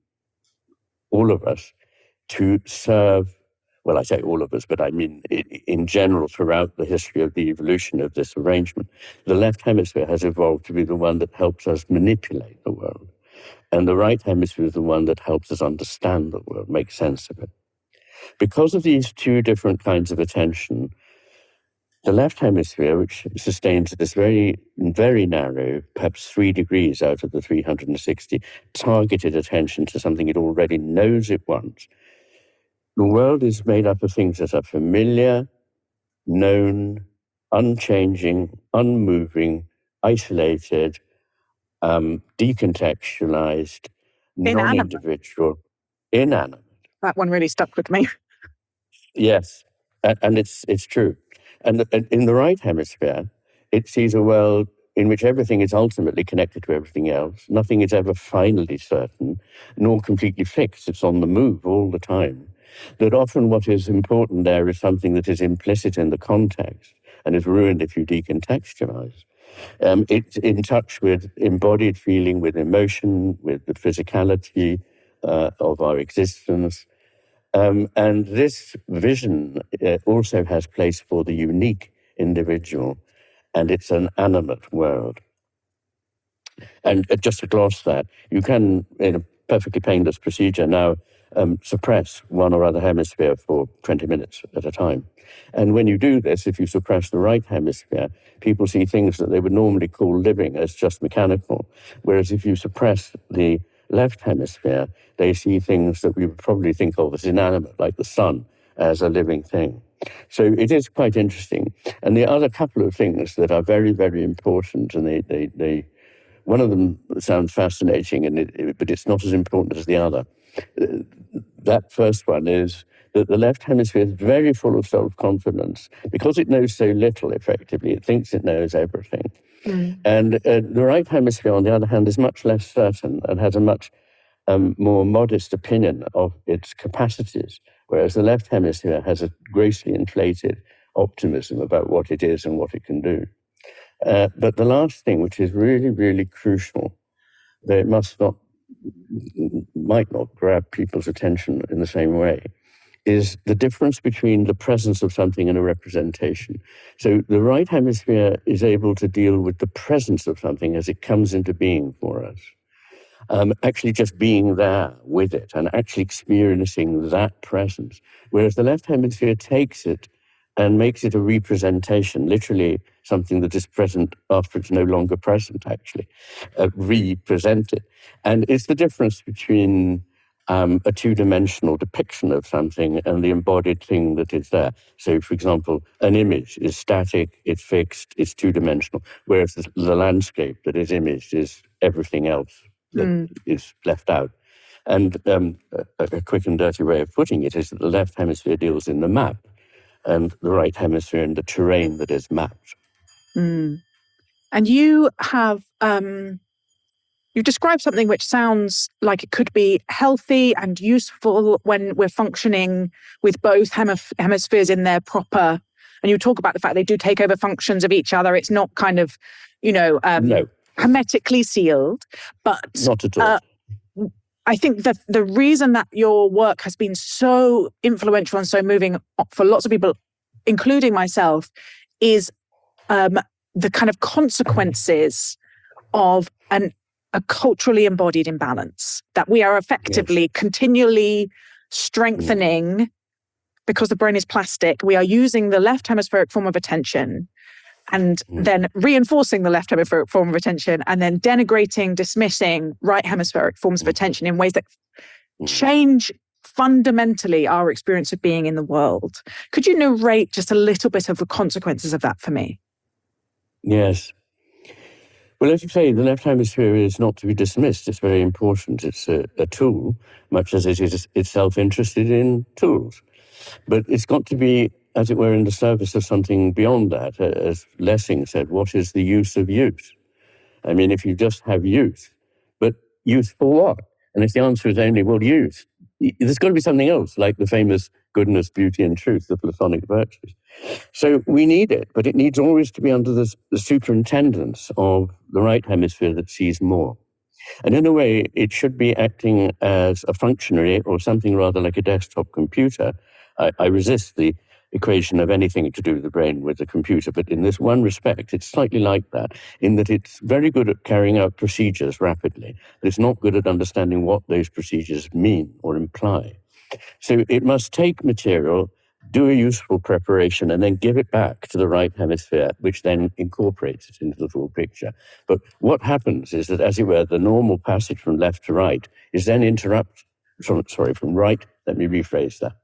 all of us to serve. Well, I say all of us, but I mean in general throughout the history of the evolution of this arrangement, the left hemisphere has evolved to be the one that helps us manipulate the world. And the right hemisphere is the one that helps us understand the world, make sense of it. Because of these two different kinds of attention, the left hemisphere, which sustains this very, very narrow, perhaps three degrees out of the three hundred sixty, targeted attention to something it already knows it wants. The world is made up of things that are familiar, known, unchanging, unmoving, isolated, um, decontextualized, inanimate. non-individual, inanimate. That one really stuck with me. Yes, and, and it's it's true. And, the, and in the right hemisphere, it sees a world in which everything is ultimately connected to everything else. Nothing is ever finally certain, nor completely fixed. It's on the move all the time. That often what is important there is something that is implicit in the context and is ruined if you decontextualize. Um, it's in touch with embodied feeling, with emotion, with the physicality uh, of our existence. Um, and this vision uh, also has place for the unique individual, and it's an animate world. And uh, just to gloss that, you can, in a perfectly painless procedure now, um, suppress one or other hemisphere for twenty minutes at a time. And when you do this, if you suppress the right hemisphere, people see things that they would normally call living as just mechanical. Whereas if you suppress the left hemisphere, they see things that we would probably think of as inanimate, like the sun, as a living thing. So it is quite interesting. And the other couple of things that are very, very important, and they, they, they one of them sounds fascinating, and it, it, but it's not as important as the other. Uh, that first one is that the left hemisphere is very full of self-confidence because it knows so little, effectively. It thinks it knows everything. Mm. And uh, the right hemisphere, on the other hand, is much less certain and has a much um, more modest opinion of its capacities, whereas the left hemisphere has a grossly inflated optimism about what it is and what it can do. Uh, but the last thing, which is really, really crucial, that it must not, might not grab people's attention in the same way, is the difference between the presence of something and a representation. So the right hemisphere is able to deal with the presence of something as it comes into being for us. Um, actually just being there with it and actually experiencing that presence. Whereas the left hemisphere takes it and makes it a representation, literally something that is present after it's no longer present, actually, uh, represented. And it's the difference between um, a two-dimensional depiction of something and the embodied thing that is there. So, for example, an image is static, it's fixed, it's two-dimensional, whereas the, the landscape that is imaged is everything else that mm. is left out. And um, a, a quick and dirty way of putting it is that the left hemisphere deals in the map, and the right hemisphere in the terrain that is mapped. Mm. And you have, um, you've described something which sounds like it could be healthy and useful when we're functioning with both hemif- hemispheres in their proper, and you talk about the fact they do take over functions of each other. It's not kind of, you know, um, no. hermetically sealed, but not at all. Uh, I think that the reason that your work has been so influential and so moving for lots of people, including myself, is um, the kind of consequences of an, a culturally embodied imbalance that we are effectively yes. continually strengthening mm. because the brain is plastic. We are using the left hemispheric form of attention and mm. then reinforcing the left hemispheric form of attention and then denigrating, dismissing right hemispheric forms mm. of attention in ways that mm. change fundamentally our experience of being in the world. Could you narrate just a little bit of the consequences of that for me? Yes. Well, as you say, the left hemisphere is not to be dismissed. It's very important. It's a, a tool, much as it is itself interested in tools. But it's got to be, as it were, in the service of something beyond that. As Lessing said, what is the use of youth? I mean, if you just have youth, but youth for what? And if the answer is only, well, youth, there's got to be something else, like the famous goodness, beauty, and truth, the Platonic virtues. So we need it, but it needs always to be under the, the superintendence of the right hemisphere that sees more. And in a way, it should be acting as a functionary or something rather like a desktop computer. I, I resist the equation of anything to do with the brain with the computer, but in this one respect, it's slightly like that, in that it's very good at carrying out procedures rapidly, but it's not good at understanding what those procedures mean or imply. So it must take material, do a useful preparation, and then give it back to the right hemisphere, which then incorporates it into the full picture. But what happens is that, as it were, the normal passage from left to right is then interrupted, from, sorry, from right, let me rephrase that.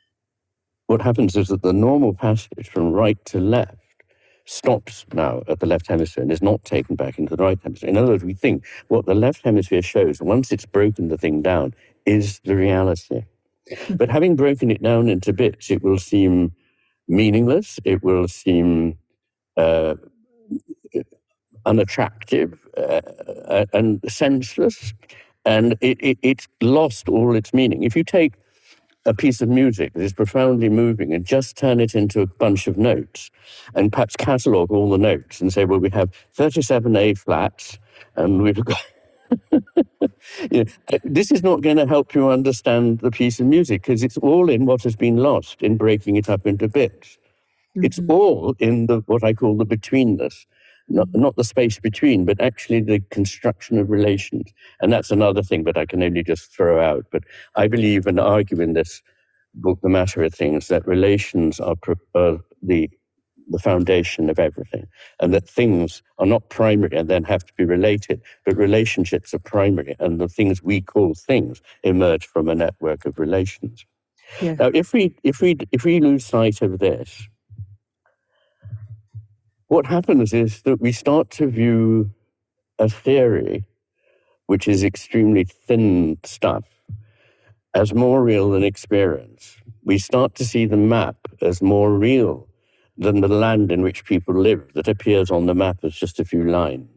What happens is that the normal passage from right to left stops now at the left hemisphere and is not taken back into the right hemisphere. In other words, we think what the left hemisphere shows, once it's broken the thing down, is the reality. But having broken it down into bits, it will seem meaningless, it will seem uh, unattractive uh, and senseless, and it, it, it's lost all its meaning. If you take a piece of music that is profoundly moving and just turn it into a bunch of notes and perhaps catalogue all the notes and say, well, we have thirty-seven A flats and we've got... you know, this is not going to help you understand the piece of music because it's all in what has been lost in breaking it up into bits. Mm-hmm. It's all in the what I call the betweenness, not, not the space between, but actually the construction of relations. And that's another thing that I can only just throw out. But I believe and argue in this book, The Matter of Things, that relations are uh, the the foundation of everything, and that things are not primary and then have to be related, but relationships are primary, and the things we call things emerge from a network of relations. Yeah. Now, if we if we if we lose sight of this, what happens is that we start to view a theory, which is extremely thin stuff, as more real than experience. We start to see the map as more real than the land in which people live that appears on the map as just a few lines.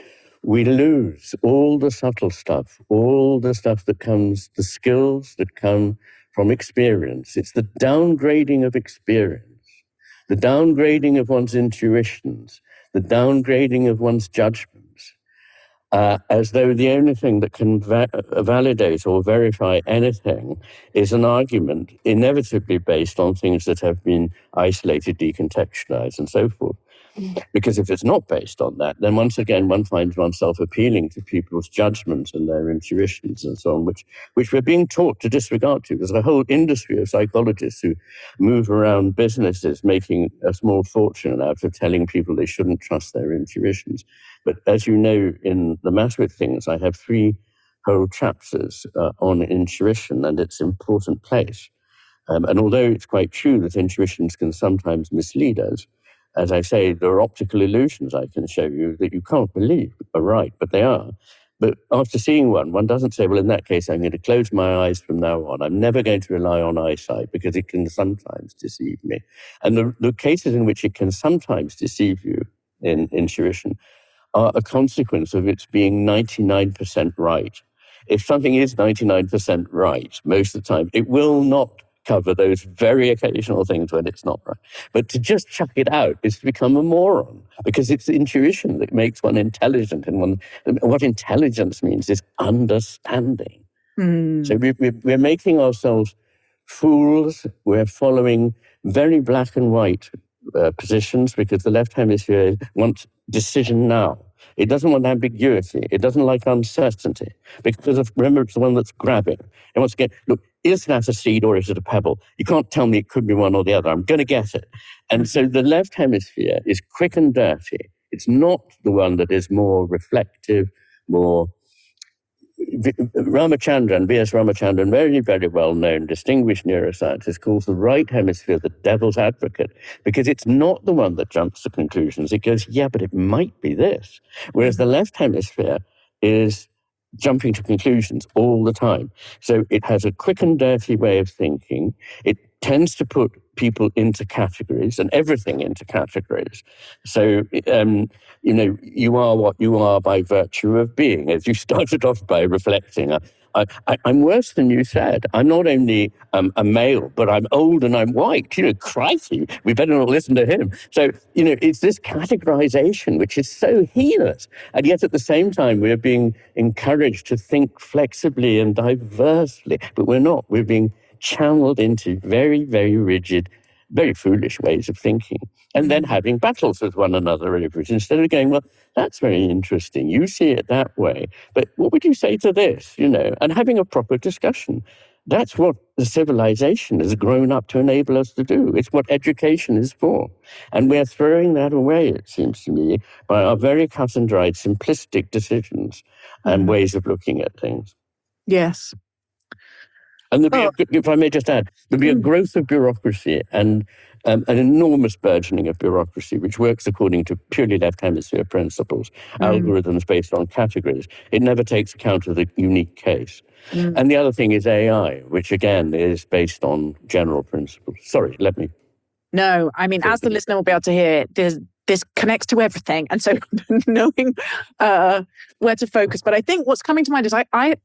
We lose all the subtle stuff, all the stuff that comes, the skills that come from experience. It's the downgrading of experience, the downgrading of one's intuitions, the downgrading of one's judgments, uh, as though the only thing that can va- validate or verify anything is an argument inevitably based on things that have been isolated, decontextualized, and so forth. Because if it's not based on that, then once again, one finds oneself appealing to people's judgments and their intuitions and so on, which, which we're being taught to disregard to. There's a whole industry of psychologists who move around businesses making a small fortune out of telling people they shouldn't trust their intuitions. But as you know, in The Matter of Things, I have three whole chapters uh, on intuition and its important place. Um, and although it's quite true that intuitions can sometimes mislead us, as I say, there are optical illusions I can show you that you can't believe are right, but they are. But after seeing one, one doesn't say, well, in that case, I'm going to close my eyes from now on. I'm never going to rely on eyesight because it can sometimes deceive me. And the, the cases in which it can sometimes deceive you in intuition are a consequence of its being ninety-nine percent right. If something is ninety-nine percent right most of the time, it will not cover those very occasional things when it's not right. But to just chuck it out is to become a moron, because it's intuition that makes one intelligent. And one, what intelligence means is understanding. Mm. So we, we, we're making ourselves fools. We're following very black and white uh, positions because the left hemisphere wants decision now. It doesn't want ambiguity. It doesn't like uncertainty. Because of, remember, it's the one that's grabbing. It wants to get, look, is that a seed or is it a pebble? You can't tell me it could be one or the other. I'm going to get it. And so the left hemisphere is quick and dirty. It's not the one that is more reflective, more... Ramachandran, V S Ramachandran, very, very well-known, distinguished neuroscientist, calls the right hemisphere the devil's advocate, because it's not the one that jumps to conclusions. It goes, yeah, but it might be this. Whereas the left hemisphere is jumping to conclusions all the time. So it has a quick and dirty way of thinking. It tends to put people into categories and everything into categories. So, um, you know, you are what you are by virtue of being, as you started off by reflecting. I, I, I'm worse than you said. I'm not only um, a male, but I'm old and I'm white. You know, crikey, we better not listen to him. So, you know, it's this categorization which is so heinous. And yet at the same time, we're being encouraged to think flexibly and diversely, but we're not. We're being channeled into very, very rigid, very foolish ways of thinking, and then having battles with one another over it, instead of going, well, that's very interesting. You see it that way, but what would you say to this, you know, and having a proper discussion. That's what the civilization has grown up to enable us to do. It's what education is for. And we're throwing that away, it seems to me, by our very cut and dried, simplistic decisions and mm. ways of looking at things. Yes. And there'll be, oh. a, if I may just add, there'll be a growth of bureaucracy and um, an enormous burgeoning of bureaucracy, which works according to purely left hemisphere principles, mm. algorithms based on categories. It never takes account of the unique case. Mm. And the other thing is A I, which again is based on general principles. Sorry, let me. No, I mean, as the listener will be able to hear, there's this connects to everything. And so knowing uh, where to focus. But I think what's coming to mind is I, I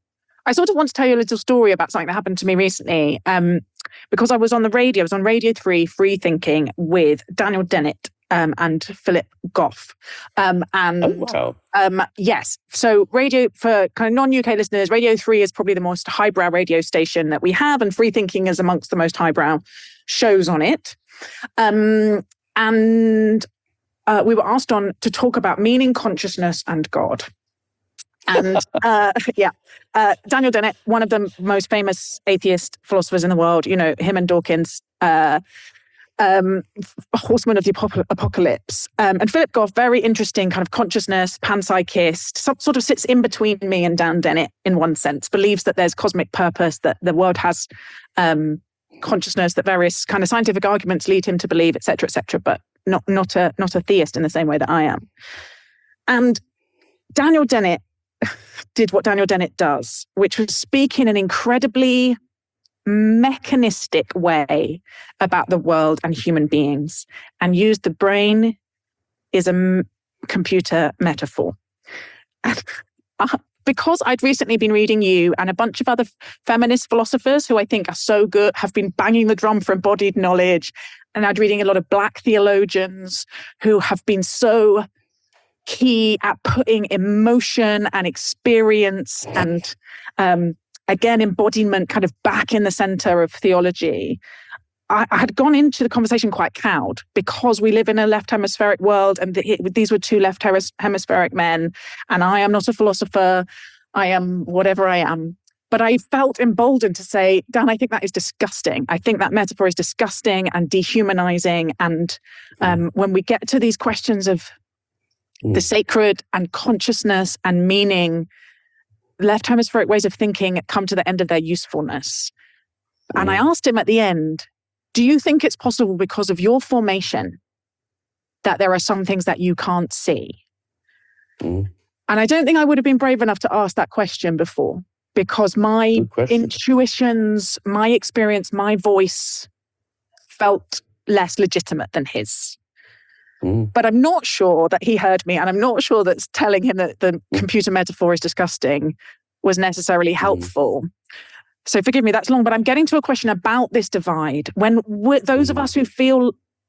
I sort of want to tell you a little story about something that happened to me recently. Um, because I was on the radio, I was on Radio three, Free Thinking, with Daniel Dennett um, and Philip Goff. Um, and Oh, wow. um, yes, so radio, for kind of non-U K listeners, Radio three is probably the most highbrow radio station that we have, and Free Thinking is amongst the most highbrow shows on it. Um, and uh, we were asked on to talk about meaning, consciousness, and God. And uh, yeah, uh, Daniel Dennett, one of the most famous atheist philosophers in the world, you know, him and Dawkins, uh, um, horseman of the apo- apocalypse. Um, and Philip Goff, very interesting kind of consciousness, panpsychist, some, sort of sits in between me and Dan Dennett in one sense, believes that there's cosmic purpose, that the world has um, consciousness, that various kind of scientific arguments lead him to believe, et cetera, et cetera, but not, not, a, not a theist in the same way that I am. And Daniel Dennett did what Daniel Dennett does, which was speak in an incredibly mechanistic way about the world and human beings, and use the brain as a m- computer metaphor. And, uh, because I'd recently been reading you and a bunch of other feminist philosophers who I think are so good, have been banging the drum for embodied knowledge, and I'd reading a lot of Black theologians who have been so key at putting emotion and experience and um, again embodiment kind of back in the center of theology. I, I had gone into the conversation quite cowed because we live in a left hemispheric world, and the, these were two left hemispheric men, and I am not a philosopher. I am whatever I am. But I felt emboldened to say, Dan, I think that is disgusting. I think that metaphor is disgusting and dehumanizing. And um, when we get to these questions of the sacred and consciousness and meaning, left hemispheric ways of thinking come to the end of their usefulness. Mm. And I asked him at the end, do you think it's possible because of your formation that there are some things that you can't see? Mm. And I don't think I would have been brave enough to ask that question before, because my intuitions, my experience, my voice felt less legitimate than his. But I'm not sure that he heard me, and I'm not sure that telling him that the computer metaphor is disgusting was necessarily helpful. Mm. So forgive me, that's long, but I'm getting to a question about this divide. When those of us who feel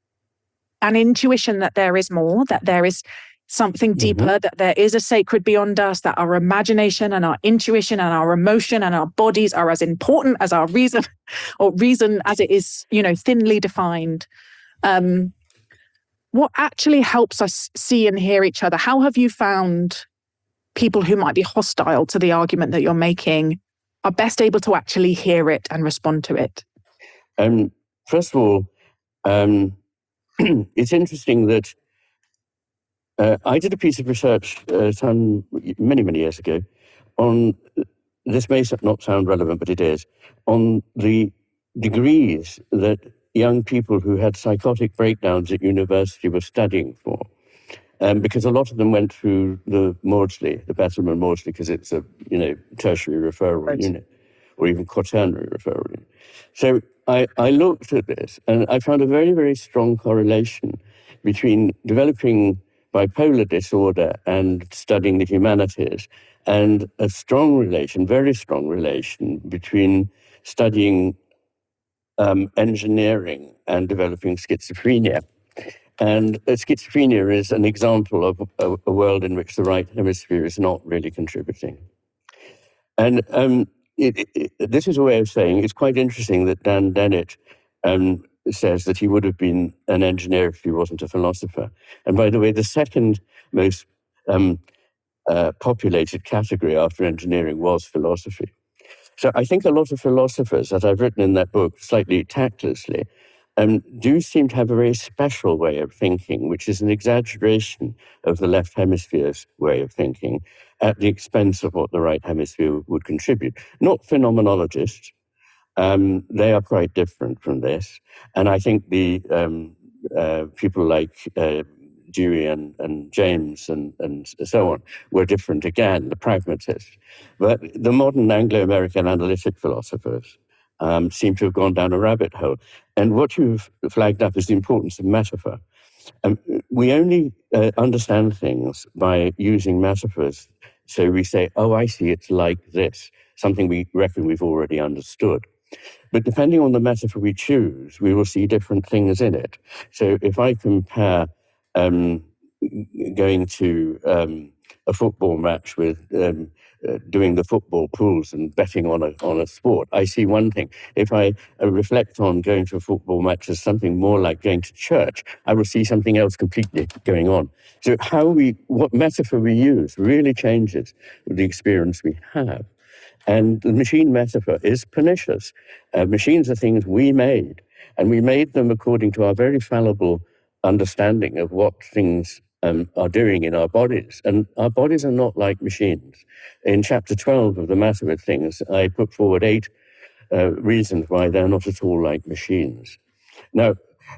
an intuition that there is more, that there is something deeper, mm-hmm. that there is a sacred beyond us, that our imagination and our intuition and our emotion and our bodies are as important as our reason, or reason as it is, you know, thinly defined. Um, What actually helps us see and hear each other? How have you found people who might be hostile to the argument that you're making are best able to actually hear it and respond to it? Um, first of all, um, it's interesting that uh, I did a piece of research uh, some many, many years ago on, this may not sound relevant, but it is, on the degrees that young people who had psychotic breakdowns at university were studying for. Um, because a lot of them went through the Maudsley, the Bettelman Maudsley, because it's a, you know, tertiary referral right. unit, or even quaternary referral unit. So I, I looked at this, and I found a very, very strong correlation between developing bipolar disorder and studying the humanities, and a strong relation, very strong relation, between studying Um, engineering and developing schizophrenia. And uh, schizophrenia is an example of a, a world in which the right hemisphere is not really contributing. And um, it, it, this is a way of saying, it's quite interesting that Dan Dennett um, says that he would have been an engineer if he wasn't a philosopher. And by the way, the second most um, uh, populated category after engineering was philosophy. So I think a lot of philosophers, as I've written in that book, slightly tactlessly, um, do seem to have a very special way of thinking, which is an exaggeration of the left hemisphere's way of thinking at the expense of what the right hemisphere would contribute. Not phenomenologists. Um, they are quite different from this. And I think the um, uh, people like uh, Dewey and, and James and, and so on were different again, the pragmatists. But the modern Anglo-American analytic philosophers um, seem to have gone down a rabbit hole. And what you've flagged up is the importance of metaphor. Um, we only uh, understand things by using metaphors So we say, oh, I see, it's like this, something we reckon we've already understood. But depending on the metaphor we choose, we will see different things in it. So if I compare um, going to um, a football match with um, uh, doing the football pools and betting on a on a sport, I see one thing. If I uh, reflect on going to a football match as something more like going to church, I will see something else completely going on. So how we, what metaphor we use really changes the experience we have. And the machine metaphor is pernicious. Uh, machines are things we made, and we made them according to our very fallible understanding of what things um, are doing in our bodies. And our bodies are not like machines. In chapter twelve of The Matter with Things, I put forward eight uh, reasons why they're not at all like machines. Now,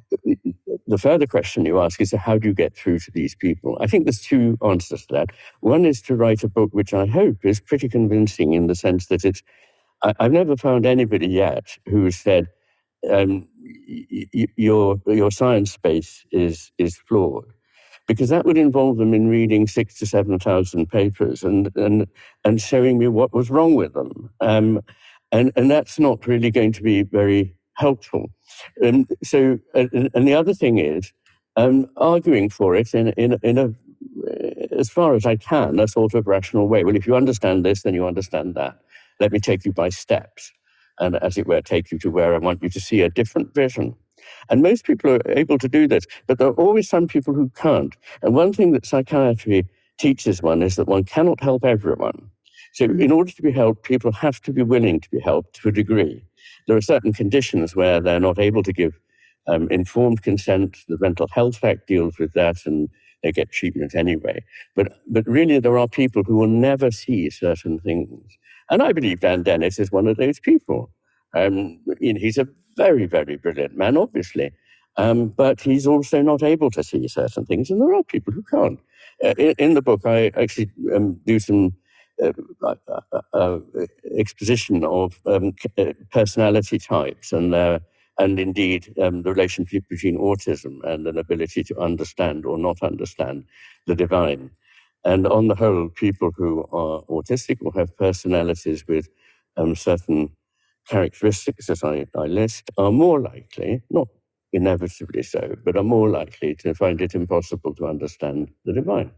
the further question you ask is, how do you get through to these people? I think there's two answers to that. One is to write a book which I hope is pretty convincing in the sense that it's, I, I've never found anybody yet who said, um, y- y- your your science base is is flawed, because that would involve them in reading six to seven thousand papers and and and showing me what was wrong with them, um, and and that's not really going to be very helpful. Um, so, and, and the other thing is um, arguing for it in in in a as far as I can, a sort of rational way. Well, if you understand this, then you understand that. Let me take you by steps, and as it were, take you to where I want you to see a different vision. And most people are able to do this, but there are always some people who can't. And one thing that psychiatry teaches one is that one cannot help everyone. So in order to be helped, people have to be willing to be helped to a degree. There are certain conditions where they're not able to give um, informed consent. The Mental Health Act deals with that, and they get treatment anyway. But but really, there are people who will never see certain things. And I believe Dan Dennis is one of those people. Um, you know, he's a very, very brilliant man, obviously. Um, but he's also not able to see certain things, and there are people who can't. Uh, in, in the book, I actually um, do some uh, uh, uh, exposition of um, personality types and uh, and indeed um, the relationship between autism and an ability to understand or not understand the divine. And on the whole, people who are autistic or have personalities with um, certain characteristics that I, I list are more likely, not inevitably so, but are more likely to find it impossible to understand the divine.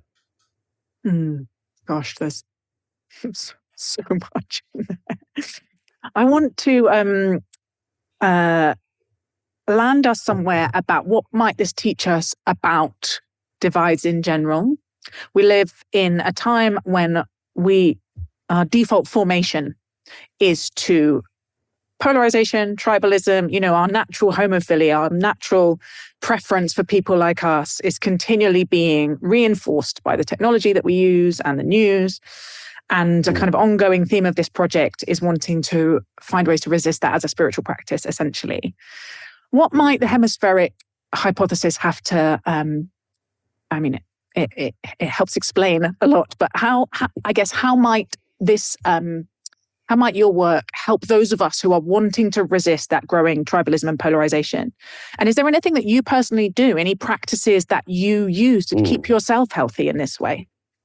Mm, gosh, there's so much in there. I want to um, uh, land us somewhere about what might this teach us about divides in general. We live in a time when we our default formation is to polarization, tribalism, you know, our natural homophilia, our natural preference for people like us is continually being reinforced by the technology that we use and the news. And a kind of ongoing theme of this project is wanting to find ways to resist that as a spiritual practice, essentially. What might the hemispheric hypothesis have to, um, I mean, it, it, it helps explain a lot, but how, how I guess, how might this, um, how might your work help those of us who are wanting to resist that growing tribalism and polarization? And is there anything that you personally do, any practices that you use to mm. keep yourself healthy in this way?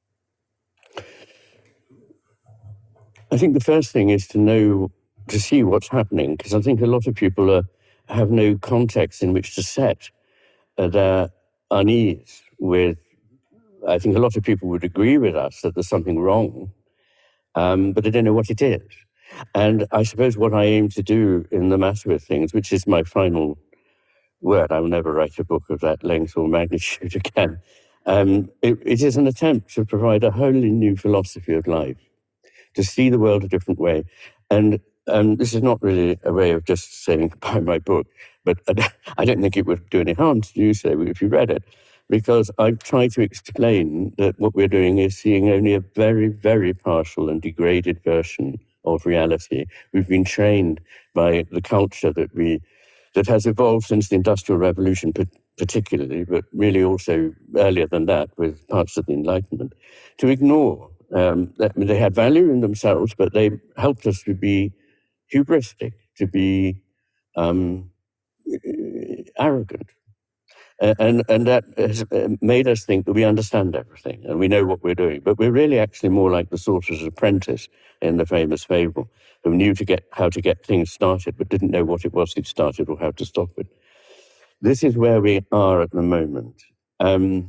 I think the first thing is to know, to see what's happening, because I think a lot of people are, have no context in which to set uh, their unease with. I think a lot of people would agree with us that there's something wrong, um, but they don't know what it is. And I suppose what I aim to do in The Matter with Things, which is my final word, I will never write a book of that length or magnitude again, um, it, it is an attempt to provide a wholly new philosophy of life, to see the world a different way. And um, this is not really a way of just saying, buy my book, but I don't think it would do any harm to do so if you read it, because I try to explain that what we're doing is seeing only a very, very partial and degraded version of reality. We've been trained by the culture that we that has evolved since the Industrial Revolution particularly, but really also earlier than that with parts of the Enlightenment, to ignore. Um, that, I mean, they had value in themselves, but they helped us to be hubristic, to be um, arrogant. Uh, and and that has made us think that we understand everything and we know what we're doing. But we're really actually more like the sorcerer's apprentice in the famous fable, who knew to get how to get things started, but didn't know what it was he'd started or how to stop it. This is where we are at the moment. Um,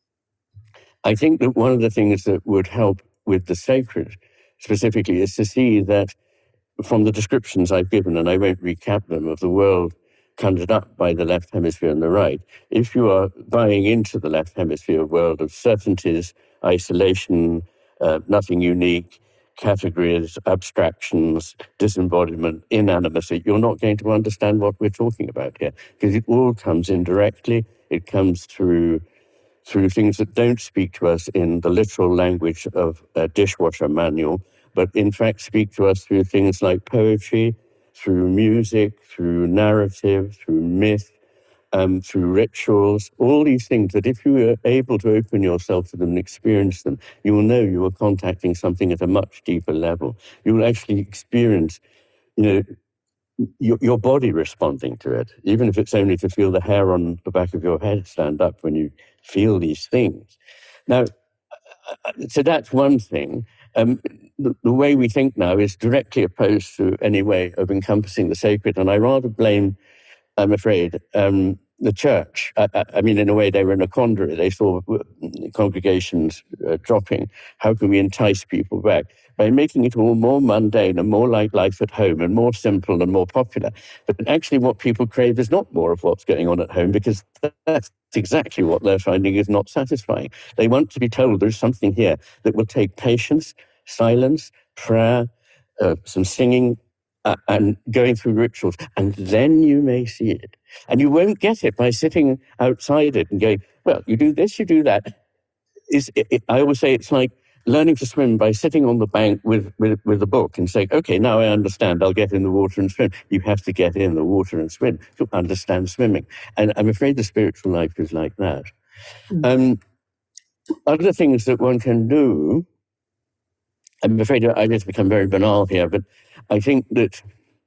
I think that one of the things that would help with the sacred specifically is to see that from the descriptions I've given, and I won't recap them, of the world conjured up by the left hemisphere and the right, if you are buying into the left hemisphere world of certainties, isolation, uh, nothing unique, categories, abstractions, disembodiment, inanimacy, you're not going to understand what we're talking about here, because it all comes indirectly. It comes through through things that don't speak to us in the literal language of a dishwasher manual, but in fact speak to us through things like poetry, through music, through narrative, through myth, um, through rituals, all these things that if you are able to open yourself to them and experience them, you will know you are contacting something at a much deeper level. You will actually experience, you know, your, your body responding to it, even if it's only to feel the hair on the back of your head stand up when you feel these things. Now, so that's one thing. Um, the, the way we think now is directly opposed to any way of encompassing the sacred, and I rather blame, I'm afraid, um, the church. I, I, I mean, in a way, they were in a quandary. They saw congregations uh, dropping. How can we entice people back? By making it all more mundane and more like life at home and more simple and more popular. But actually what people crave is not more of what's going on at home, because that's exactly what they're finding is not satisfying. They want to be told there's something here that will take patience, silence, prayer, uh, some singing, Uh, and going through rituals, and then you may see it. And you won't get it by sitting outside it and going, well, you do this, you do that. Is it, it, I always say it's like learning to swim by sitting on the bank with, with, with a book and saying, okay, now I understand, I'll get in the water and swim. You have to get in the water and swim to understand swimming. And I'm afraid the spiritual life is like that. Mm. Um, other things that one can do, I'm afraid I just become very banal here, but I think that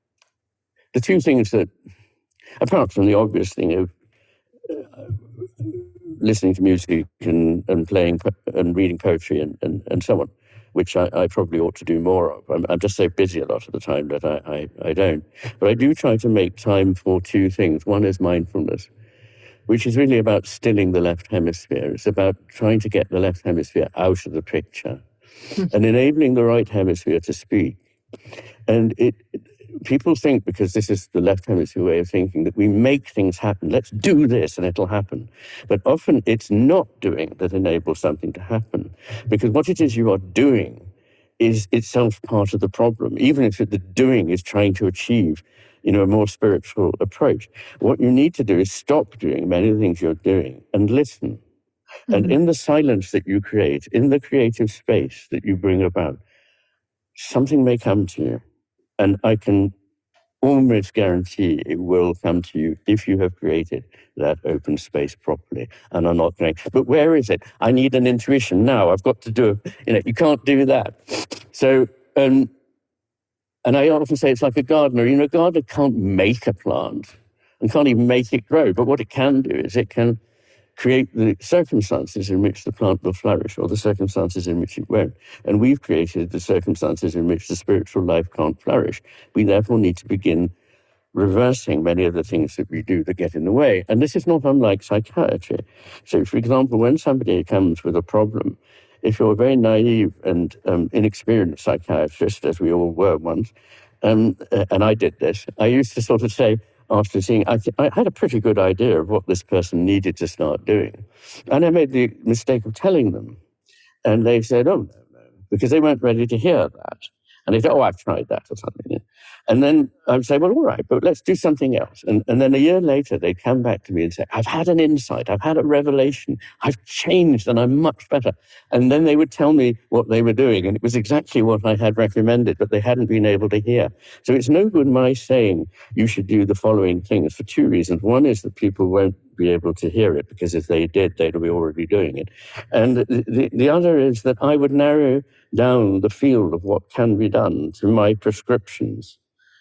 the two things that, apart from the obvious thing of uh, listening to music and, and playing and reading poetry and, and, and so on, which I, I probably ought to do more of. I'm, I'm just so busy a lot of the time that I, I, I don't. But I do try to make time for two things. One is mindfulness, which is really about stilling the left hemisphere. It's about trying to get the left hemisphere out of the picture and enabling the right hemisphere to speak. And it, it people think, because this is the left hemisphere way of thinking, that we make things happen. Let's do this and it'll happen. But often it's not doing that enables something to happen, because what it is you are doing is itself part of the problem, even if the doing is trying to achieve, you know, a more spiritual approach. What you need to do is stop doing many of the things you're doing and listen. Mm-hmm. And in the silence that you create, in the creative space that you bring about, something may come to you. And I can almost guarantee it will come to you if you have created that open space properly and are not going, but where is it? I need an intuition now. I've got to do it. You know, you can't do that. So, um, and I often say it's like a gardener. You know, a gardener can't make a plant and can't even make it grow. But what it can do is it can create the circumstances in which the plant will flourish, or the circumstances in which it won't. And we've created the circumstances in which the spiritual life can't flourish. We therefore need to begin reversing many of the things that we do that get in the way. And this is not unlike psychiatry. So, for example, when somebody comes with a problem, if you're a very naive and um, inexperienced psychiatrist, as we all were once, um, and I did this, I used to sort of say, after seeing, I, th- I had a pretty good idea of what this person needed to start doing. And I made the mistake of telling them. And they said, oh, no, no, because they weren't ready to hear that. And they said, oh, I've tried that or something. And then I would say, well, all right, but let's do something else. And, and then a year later, they'd come back to me and say, I've had an insight, I've had a revelation, I've changed and I'm much better. And then they would tell me what they were doing. And it was exactly what I had recommended, but they hadn't been able to hear. So it's no good my saying you should do the following things for two reasons. One is that people won't be able to hear it, because if they did, they'd be already doing it. And the, the, the other is that I would narrow down the field of what can be done to my prescriptions.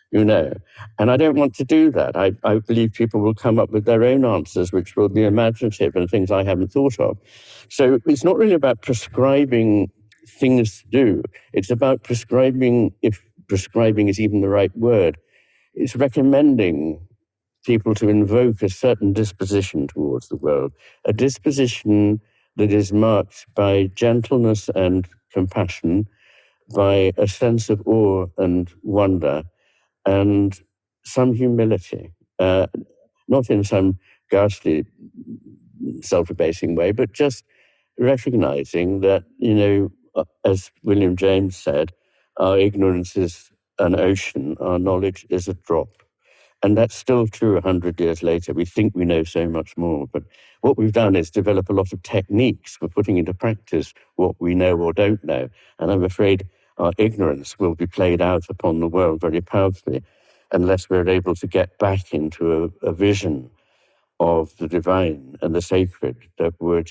you know. And I don't want to do that. I, I believe people will come up with their own answers, which will be imaginative and things I haven't thought of. So it's not really about prescribing things to do. It's about prescribing, if prescribing is even the right word, it's recommending people to invoke a certain disposition towards the world, a disposition that is marked by gentleness and compassion, by a sense of awe and wonder, and some humility, uh, not in some ghastly self-abasing way, but just recognizing that, you know, as William James said, our ignorance is an ocean, our knowledge is a drop. And that's still true a hundred years later. We think we know so much more, but what we've done is develop a lot of techniques for putting into practice what we know or don't know. And I'm afraid our ignorance will be played out upon the world very powerfully unless we're able to get back into a, a vision of the divine and the sacred that would,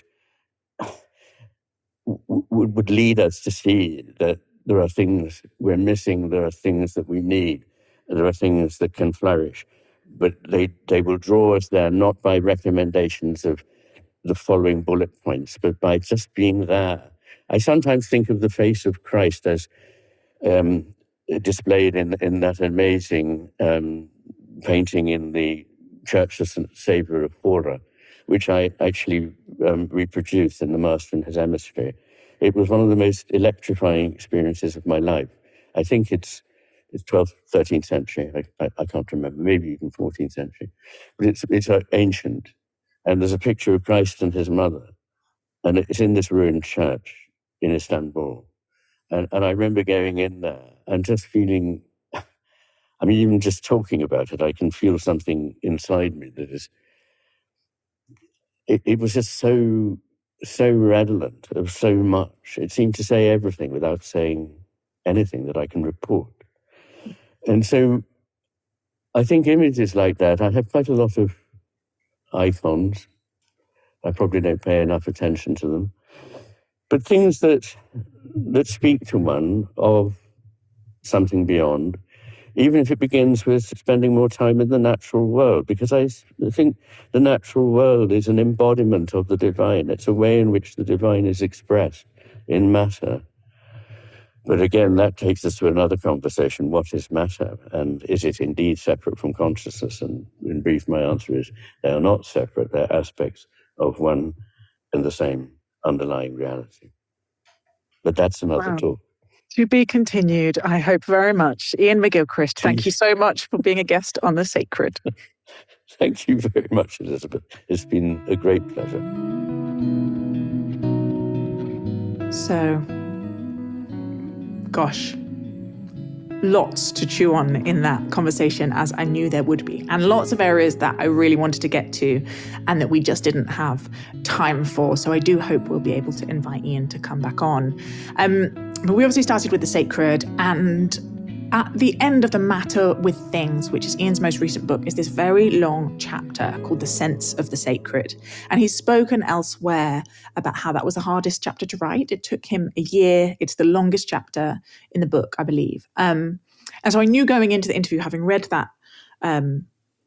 would would lead us to see that there are things we're missing, there are things that we need, there are things that can flourish. But they, they will draw us there not by recommendations of the following bullet points, but by just being there. I sometimes think of the face of Christ as um, displayed in, in that amazing um, painting in the Church of Saint Saviour of Hora, which I actually um, reproduced in the Master and His Emissary. It was one of the most electrifying experiences of my life. I think it's it's twelfth, thirteenth century. I, I, I can't remember, maybe even fourteenth century. But it's it's uh, ancient. And there's a picture of Christ and his mother. And it's in this ruined church in Istanbul. And, and I remember going in there and just feeling, I mean, even just talking about it, I can feel something inside me that is, it, it was just so, so redolent of so much. It seemed to say everything without saying anything that I can report. And so I think images like that, I have quite a lot of icons. I probably don't pay enough attention to them. But things that that speak to one of something beyond, even if it begins with spending more time in the natural world, because I think the natural world is an embodiment of the divine. It's a way in which the divine is expressed in matter. But again, that takes us to another conversation. What is matter? And is it indeed separate from consciousness? And in brief, my answer is they are not separate. They're aspects of one and the same underlying reality. But that's another Wow. talk. To be continued, I hope very much. Ian McGilchrist, thank you so much for being a guest on The Sacred. Thank you very much, Elizabeth. It's been a great pleasure. So, gosh, lots to chew on in that conversation, as I knew there would be, and lots of areas that I really wanted to get to and that we just didn't have time for. So I do hope we'll be able to invite Ian to come back on. Um, but we obviously started with The Sacred, and at the end of The Matter with Things, which is Ian's most recent book, is this very long chapter called The Sense of the Sacred. And he's spoken elsewhere about how that was the hardest chapter to write. It took him a year. It's the longest chapter in the book, I believe. Um, and so I knew going into the interview, having read that, um,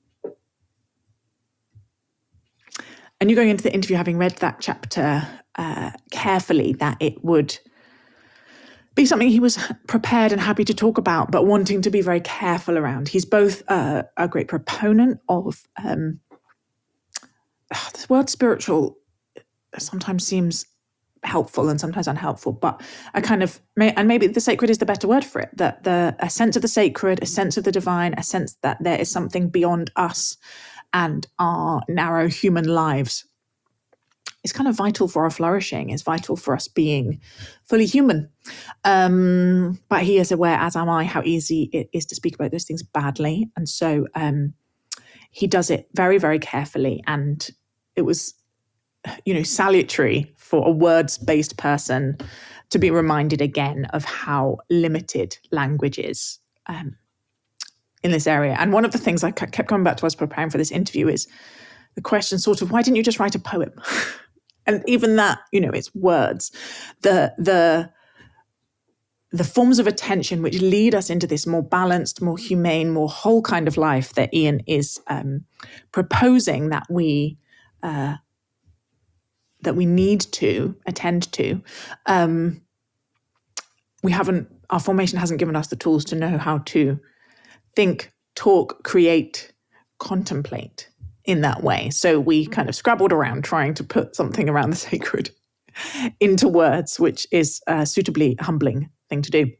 I knew going into the interview, having read that chapter uh, carefully, that it would be something he was prepared and happy to talk about, but wanting to be very careful around. He's both uh, a great proponent of um, this word spiritual sometimes seems helpful and sometimes unhelpful, but a kind of, and maybe the sacred is the better word for it, that the a sense of the sacred, a sense of the divine, a sense that there is something beyond us and our narrow human lives is kind of vital for our flourishing, is vital for us being fully human. Um, but he is aware, as am I, how easy it is to speak about those things badly. And so um, he does it very, very carefully. And it was, you know, salutary for a words-based person to be reminded again of how limited language is um, in this area. And one of the things I kept coming back to as preparing for this interview is the question sort of, why didn't you just write a poem? And even that, you know, it's words. The the the forms of attention which lead us into this more balanced, more humane, more whole kind of life that Ian is um, proposing that we uh, that we need to attend to. Um, we haven't, our formation hasn't given us the tools to know how to think, talk, create, contemplate in that way. So we kind of scrabbled around trying to put something around the sacred into words, which is a suitably humbling thing to do.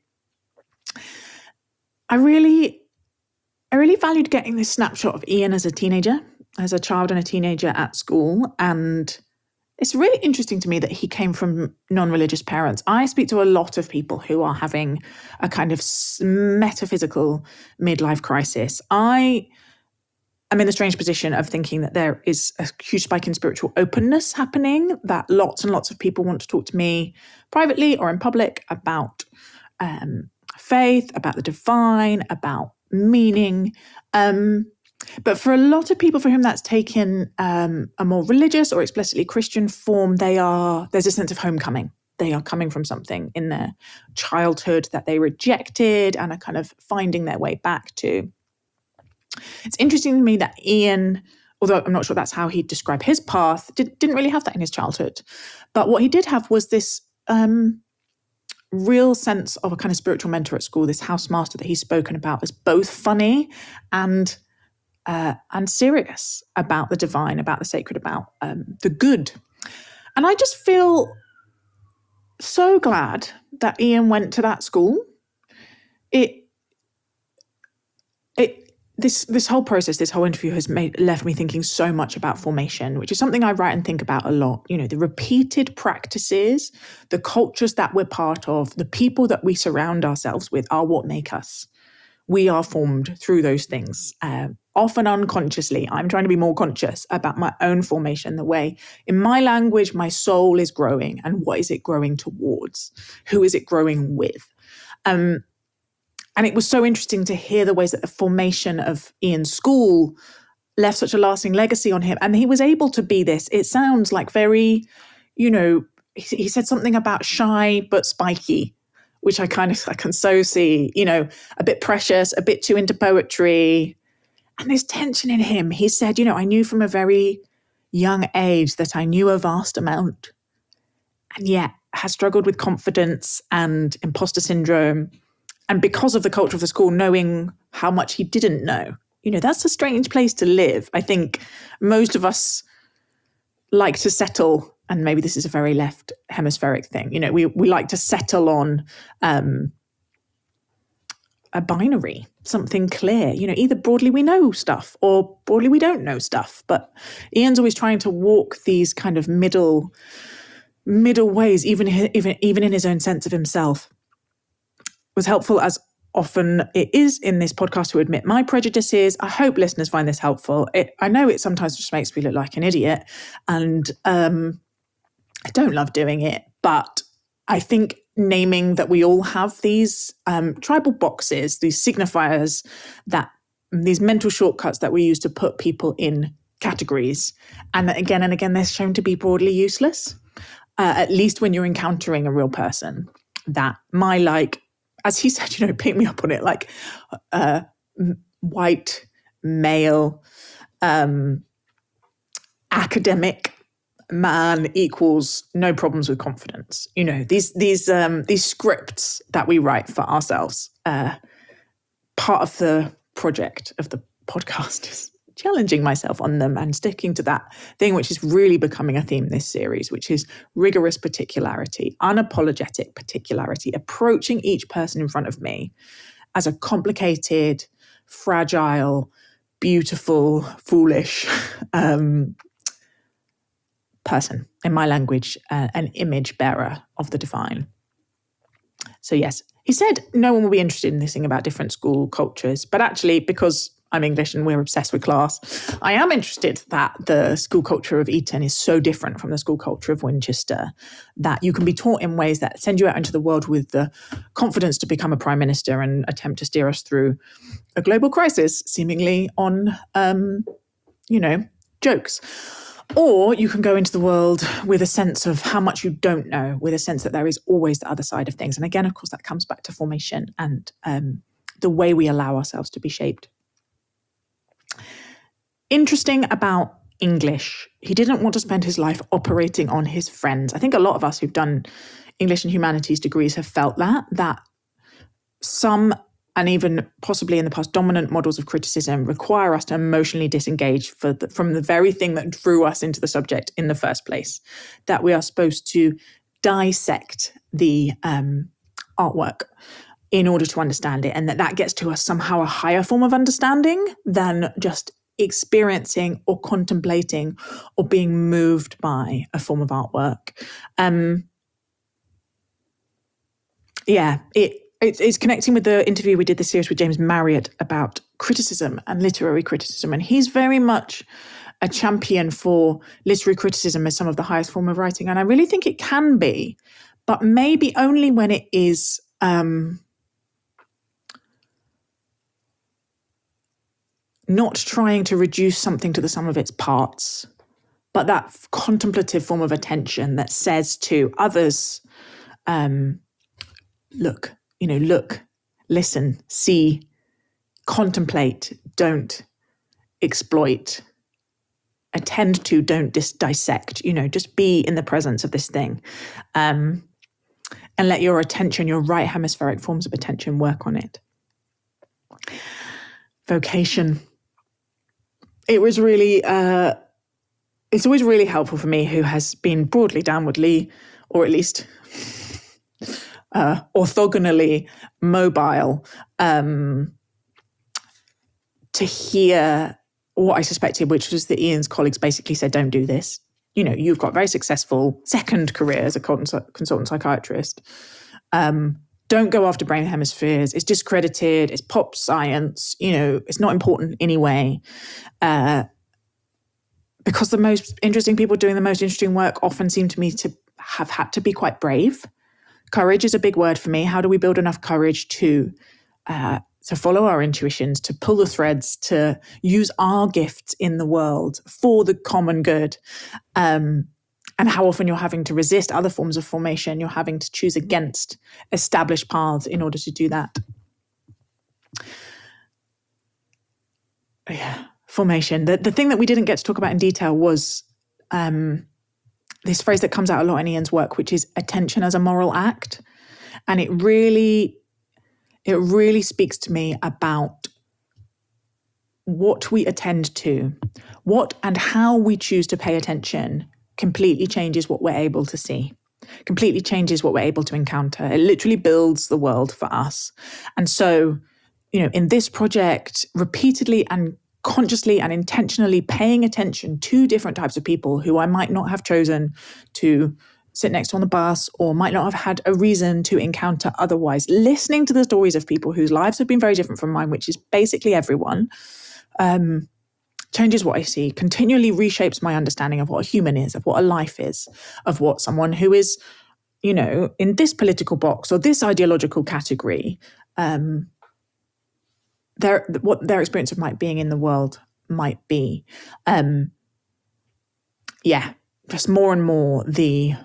I really, I really valued getting this snapshot of Ian as a teenager, as a child and a teenager at school. And it's really interesting to me that he came from non-religious parents. I speak to a lot of people who are having a kind of metaphysical midlife crisis. I am in the strange position of thinking that there is a huge spike in spiritual openness happening, that lots and lots of people want to talk to me privately or in public about um, faith, about the divine, about meaning. Um, But for a lot of people for whom that's taken um, a more religious or explicitly Christian form, they are there's a sense of homecoming. They are coming from something in their childhood that they rejected and are kind of finding their way back to. It's interesting to me that Ian, although I'm not sure that's how he'd describe his path, did, didn't really have that in his childhood. But what he did have was this um, real sense of a kind of spiritual mentor at school, this housemaster that he's spoken about as both funny and Uh, and serious about the divine, about the sacred, about um, the good. And I just feel so glad that Ian went to that school. It, it, this, this whole process, this whole interview has made left me thinking so much about formation, which is something I write and think about a lot. You know, the repeated practices, the cultures that we're part of, the people that we surround ourselves with are what make us. We are formed through those things, uh, often unconsciously. I'm trying to be more conscious about my own formation, the way in my language, my soul is growing and what is it growing towards? Who is it growing with? Um, and it was so interesting to hear the ways that the formation of Ian's school left such a lasting legacy on him. And he was able to be this. It sounds like very, you know, he, he said something about shy but spiky, which I kind of, I can so see, you know, a bit precious, a bit too into poetry. And there's tension in him. He said, you know, I knew from a very young age that I knew a vast amount, and yet has struggled with confidence and imposter syndrome. And because of the culture of the school, knowing how much he didn't know, you know, that's a strange place to live. I think most of us like to settle, and maybe this is a very left hemispheric thing. You know, we we like to settle on um, a binary, something clear. You know, either broadly we know stuff or broadly we don't know stuff. But Ian's always trying to walk these kind of middle middle ways, even even even in his own sense of himself. It was helpful, as often it is in this podcast, to admit my prejudices. I hope listeners find this helpful. It, I know it sometimes just makes me look like an idiot, and um, I don't love doing it, but I think naming that we all have these um, tribal boxes, these signifiers, that these mental shortcuts that we use to put people in categories, and that again and again they're shown to be broadly useless, uh, at least when you're encountering a real person. That my, like, as he said, you know, pick me up on it, like uh, white, male, um, academic man equals no problems with confidence. You know, these these um, these scripts that we write for ourselves. Uh, part of the project of the podcast is challenging myself on them and sticking to that thing, which is really becoming a theme this series, which is rigorous particularity, unapologetic particularity, approaching each person in front of me as a complicated, fragile, beautiful, foolish um, person, in my language, uh, an image bearer of the divine. So yes, he said no one will be interested in this thing about different school cultures, but actually, because I'm English and we're obsessed with class, I am interested that the school culture of Eton is so different from the school culture of Winchester, that you can be taught in ways that send you out into the world with the confidence to become a prime minister and attempt to steer us through a global crisis, seemingly on, um, you know, jokes. Or you can go into the world with a sense of how much you don't know, with a sense that there is always the other side of things. And again, of course, that comes back to formation and um, the way we allow ourselves to be shaped. Interesting about English, he didn't want to spend his life operating on his friends. I think a lot of us who've done English and humanities degrees have felt that, that some, and even possibly in the past, dominant models of criticism require us to emotionally disengage for the, from the very thing that drew us into the subject in the first place, that we are supposed to dissect the um, artwork in order to understand it, and that that gets to us somehow a higher form of understanding than just experiencing or contemplating or being moved by a form of artwork. Um, yeah, it, it it's connecting with the interview we did this series with James Marriott about criticism and literary criticism. And he's very much a champion for literary criticism as some of the highest form of writing. And I really think it can be, but maybe only when it is um, not trying to reduce something to the sum of its parts, but that contemplative form of attention that says to others, um, look, you know, look, listen, see, contemplate, don't exploit, attend to, don't dis- dissect, you know, just be in the presence of this thing. Um, and let your attention, your right hemispheric forms of attention work on it. Vocation. It was really, uh, it's always really helpful for me, who has been broadly downwardly, or at least uh, orthogonally mobile, um, to hear what I suspected, which was that Ian's colleagues basically said, don't do this. You know, you've got a very successful second career as a consultant psychiatrist. Um, don't go after brain hemispheres. It's discredited. It's pop science. You know, it's not important anyway. Uh, because the most interesting people doing the most interesting work often seem to me to have had to be quite brave. Courage is a big word for me. How do we build enough courage to uh, to follow our intuitions, to pull the threads, to use our gifts in the world for the common good? Um, and how often you're having to resist other forms of formation. You're having to choose against established paths in order to do that. Yeah, formation. The, the thing that we didn't get to talk about in detail was um, this phrase that comes out a lot in Ian's work, which is attention as a moral act. And it really, it really speaks to me about what we attend to, what and how we choose to pay attention completely changes what we're able to see, completely changes what we're able to encounter. It literally builds the world for us. And so, you know, in this project, repeatedly and consciously and intentionally paying attention to different types of people who I might not have chosen to sit next to on the bus or might not have had a reason to encounter otherwise, listening to the stories of people whose lives have been very different from mine, which is basically everyone, um, changes what I see, continually reshapes my understanding of what a human is, of what a life is, of what someone who is, you know, in this political box or this ideological category, um, their what their experience of might being in the world might be. Um, yeah, just more and more the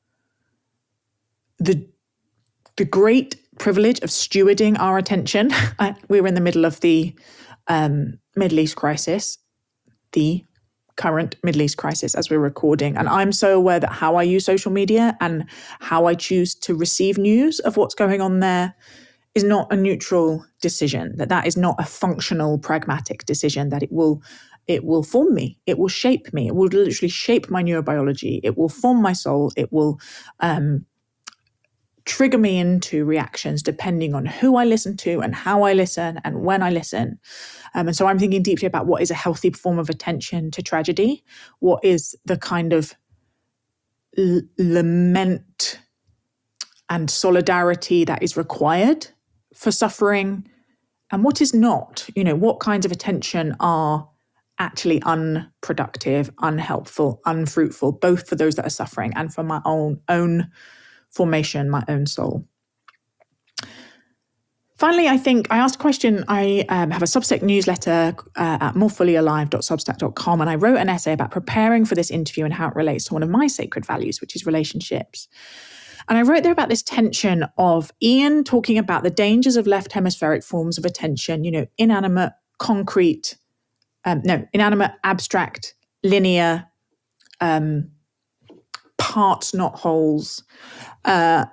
the the great privilege of stewarding our attention. We were in the middle of the um, Middle East crisis, the current Middle East crisis as we're recording. And I'm so aware that how I use social media and how I choose to receive news of what's going on there is not a neutral decision, that that is not a functional, pragmatic decision, that it will it will form me, it will shape me, it will literally shape my neurobiology, it will form my soul, it will um, trigger me into reactions depending on who I listen to and how I listen and when I listen. Um, and so I'm thinking deeply about what is a healthy form of attention to tragedy, what is the kind of l- lament and solidarity that is required for suffering, and what is not. You know, what kinds of attention are actually unproductive, unhelpful, unfruitful, both for those that are suffering and for my own own formation, my own soul. Finally, I think I asked a question. I um, have a Substack newsletter uh, at more fully alive dot substack dot com, and I wrote an essay about preparing for this interview and how it relates to one of my sacred values, which is relationships. And I wrote there about this tension of Ian talking about the dangers of left hemispheric forms of attention, you know, inanimate, concrete, um, no, inanimate, abstract, linear, um, parts, not wholes. Uh,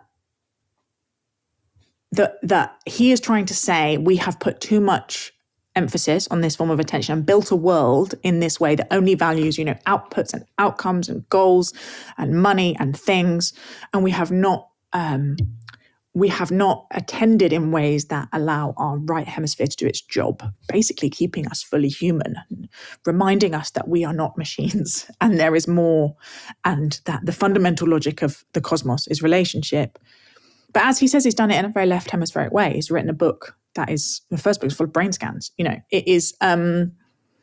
that that he is trying to say we have put too much emphasis on this form of attention and built a world in this way that only values, you know, outputs and outcomes and goals and money and things, and we have not um, we have not attended in ways that allow our right hemisphere to do its job, basically keeping us fully human, reminding us that we are not machines and there is more, and that the fundamental logic of the cosmos is relationship. But as he says, he's done it in a very left hemispheric way. He's written a book that is, the first book is full of brain scans. You know, it is um,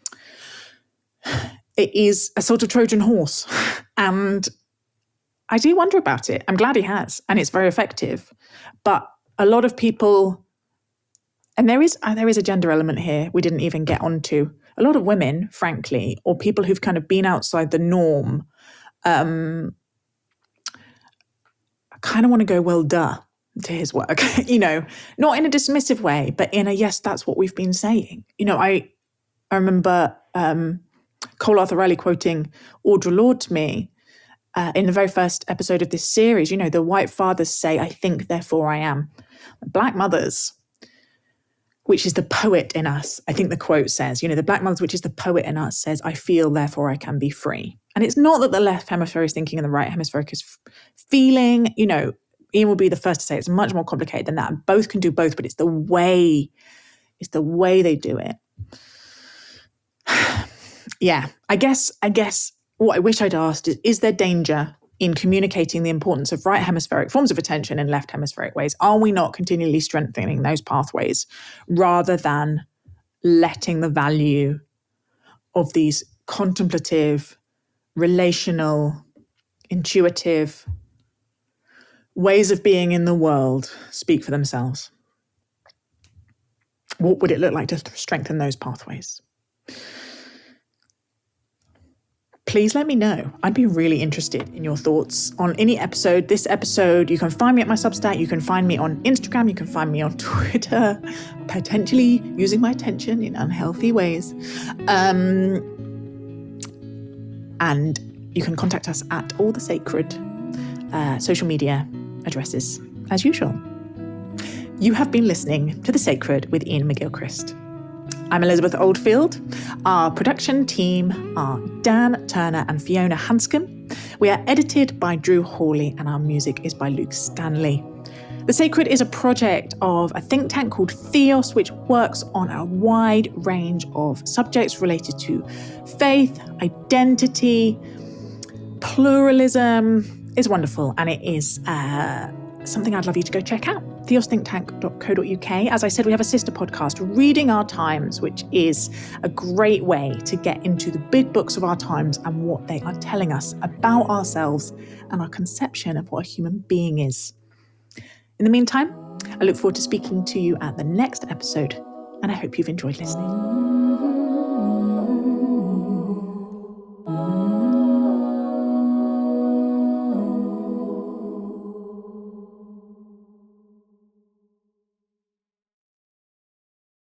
it is a sort of Trojan horse. And I do wonder about it. I'm glad he has, and it's very effective. But a lot of people, and there is uh, there is a gender element here we didn't even get onto. A lot of women, frankly, or people who've kind of been outside the norm, um, kind of want to go, well, duh, to his work, you know, not in a dismissive way, but in a, yes, that's what we've been saying. You know, I I remember um, Cole Arthur Riley quoting Audre Lorde to me uh, in the very first episode of this series. You know, the white fathers say, I think, therefore I am. Black mothers, which is the poet in us, I think the quote says, you know, the black mothers, which is the poet in us, says, I feel, therefore I can be free. And it's not that the left hemisphere is thinking and the right hemisphere is f- feeling, you know, Ian will be the first to say it's much more complicated than that. And both can do both, but it's the way, it's the way they do it. yeah, I guess, I guess what I wish I'd asked is, is there danger in communicating the importance of right hemispheric forms of attention in left hemispheric ways? Are we not continually strengthening those pathways rather than letting the value of these contemplative, relational, intuitive ways of being in the world speak for themselves? What would it look like to strengthen those pathways? Please let me know. I'd be really interested in your thoughts on any episode. This episode, you can find me at my Substack. You can find me on Instagram. You can find me on Twitter, potentially using my attention in unhealthy ways. Um, and you can contact us at all the sacred uh, social media addresses as usual. You have been listening to The Sacred with Ian McGilchrist. I'm Elizabeth Oldfield. Our production team are Dan Turner and Fiona Hanscom. We are edited by Drew Hawley and our music is by Luke Stanley. The Sacred is a project of a think tank called Theos, which works on a wide range of subjects related to faith, identity, pluralism. It's wonderful, and it is uh, something I'd love you to go check out. theos think tank dot co dot uk. As I said, we have a sister podcast, Reading Our Times, which is a great way to get into the big books of our times and what they are telling us about ourselves and our conception of what a human being is. In the meantime, I look forward to speaking to you at the next episode, and I hope you've enjoyed listening.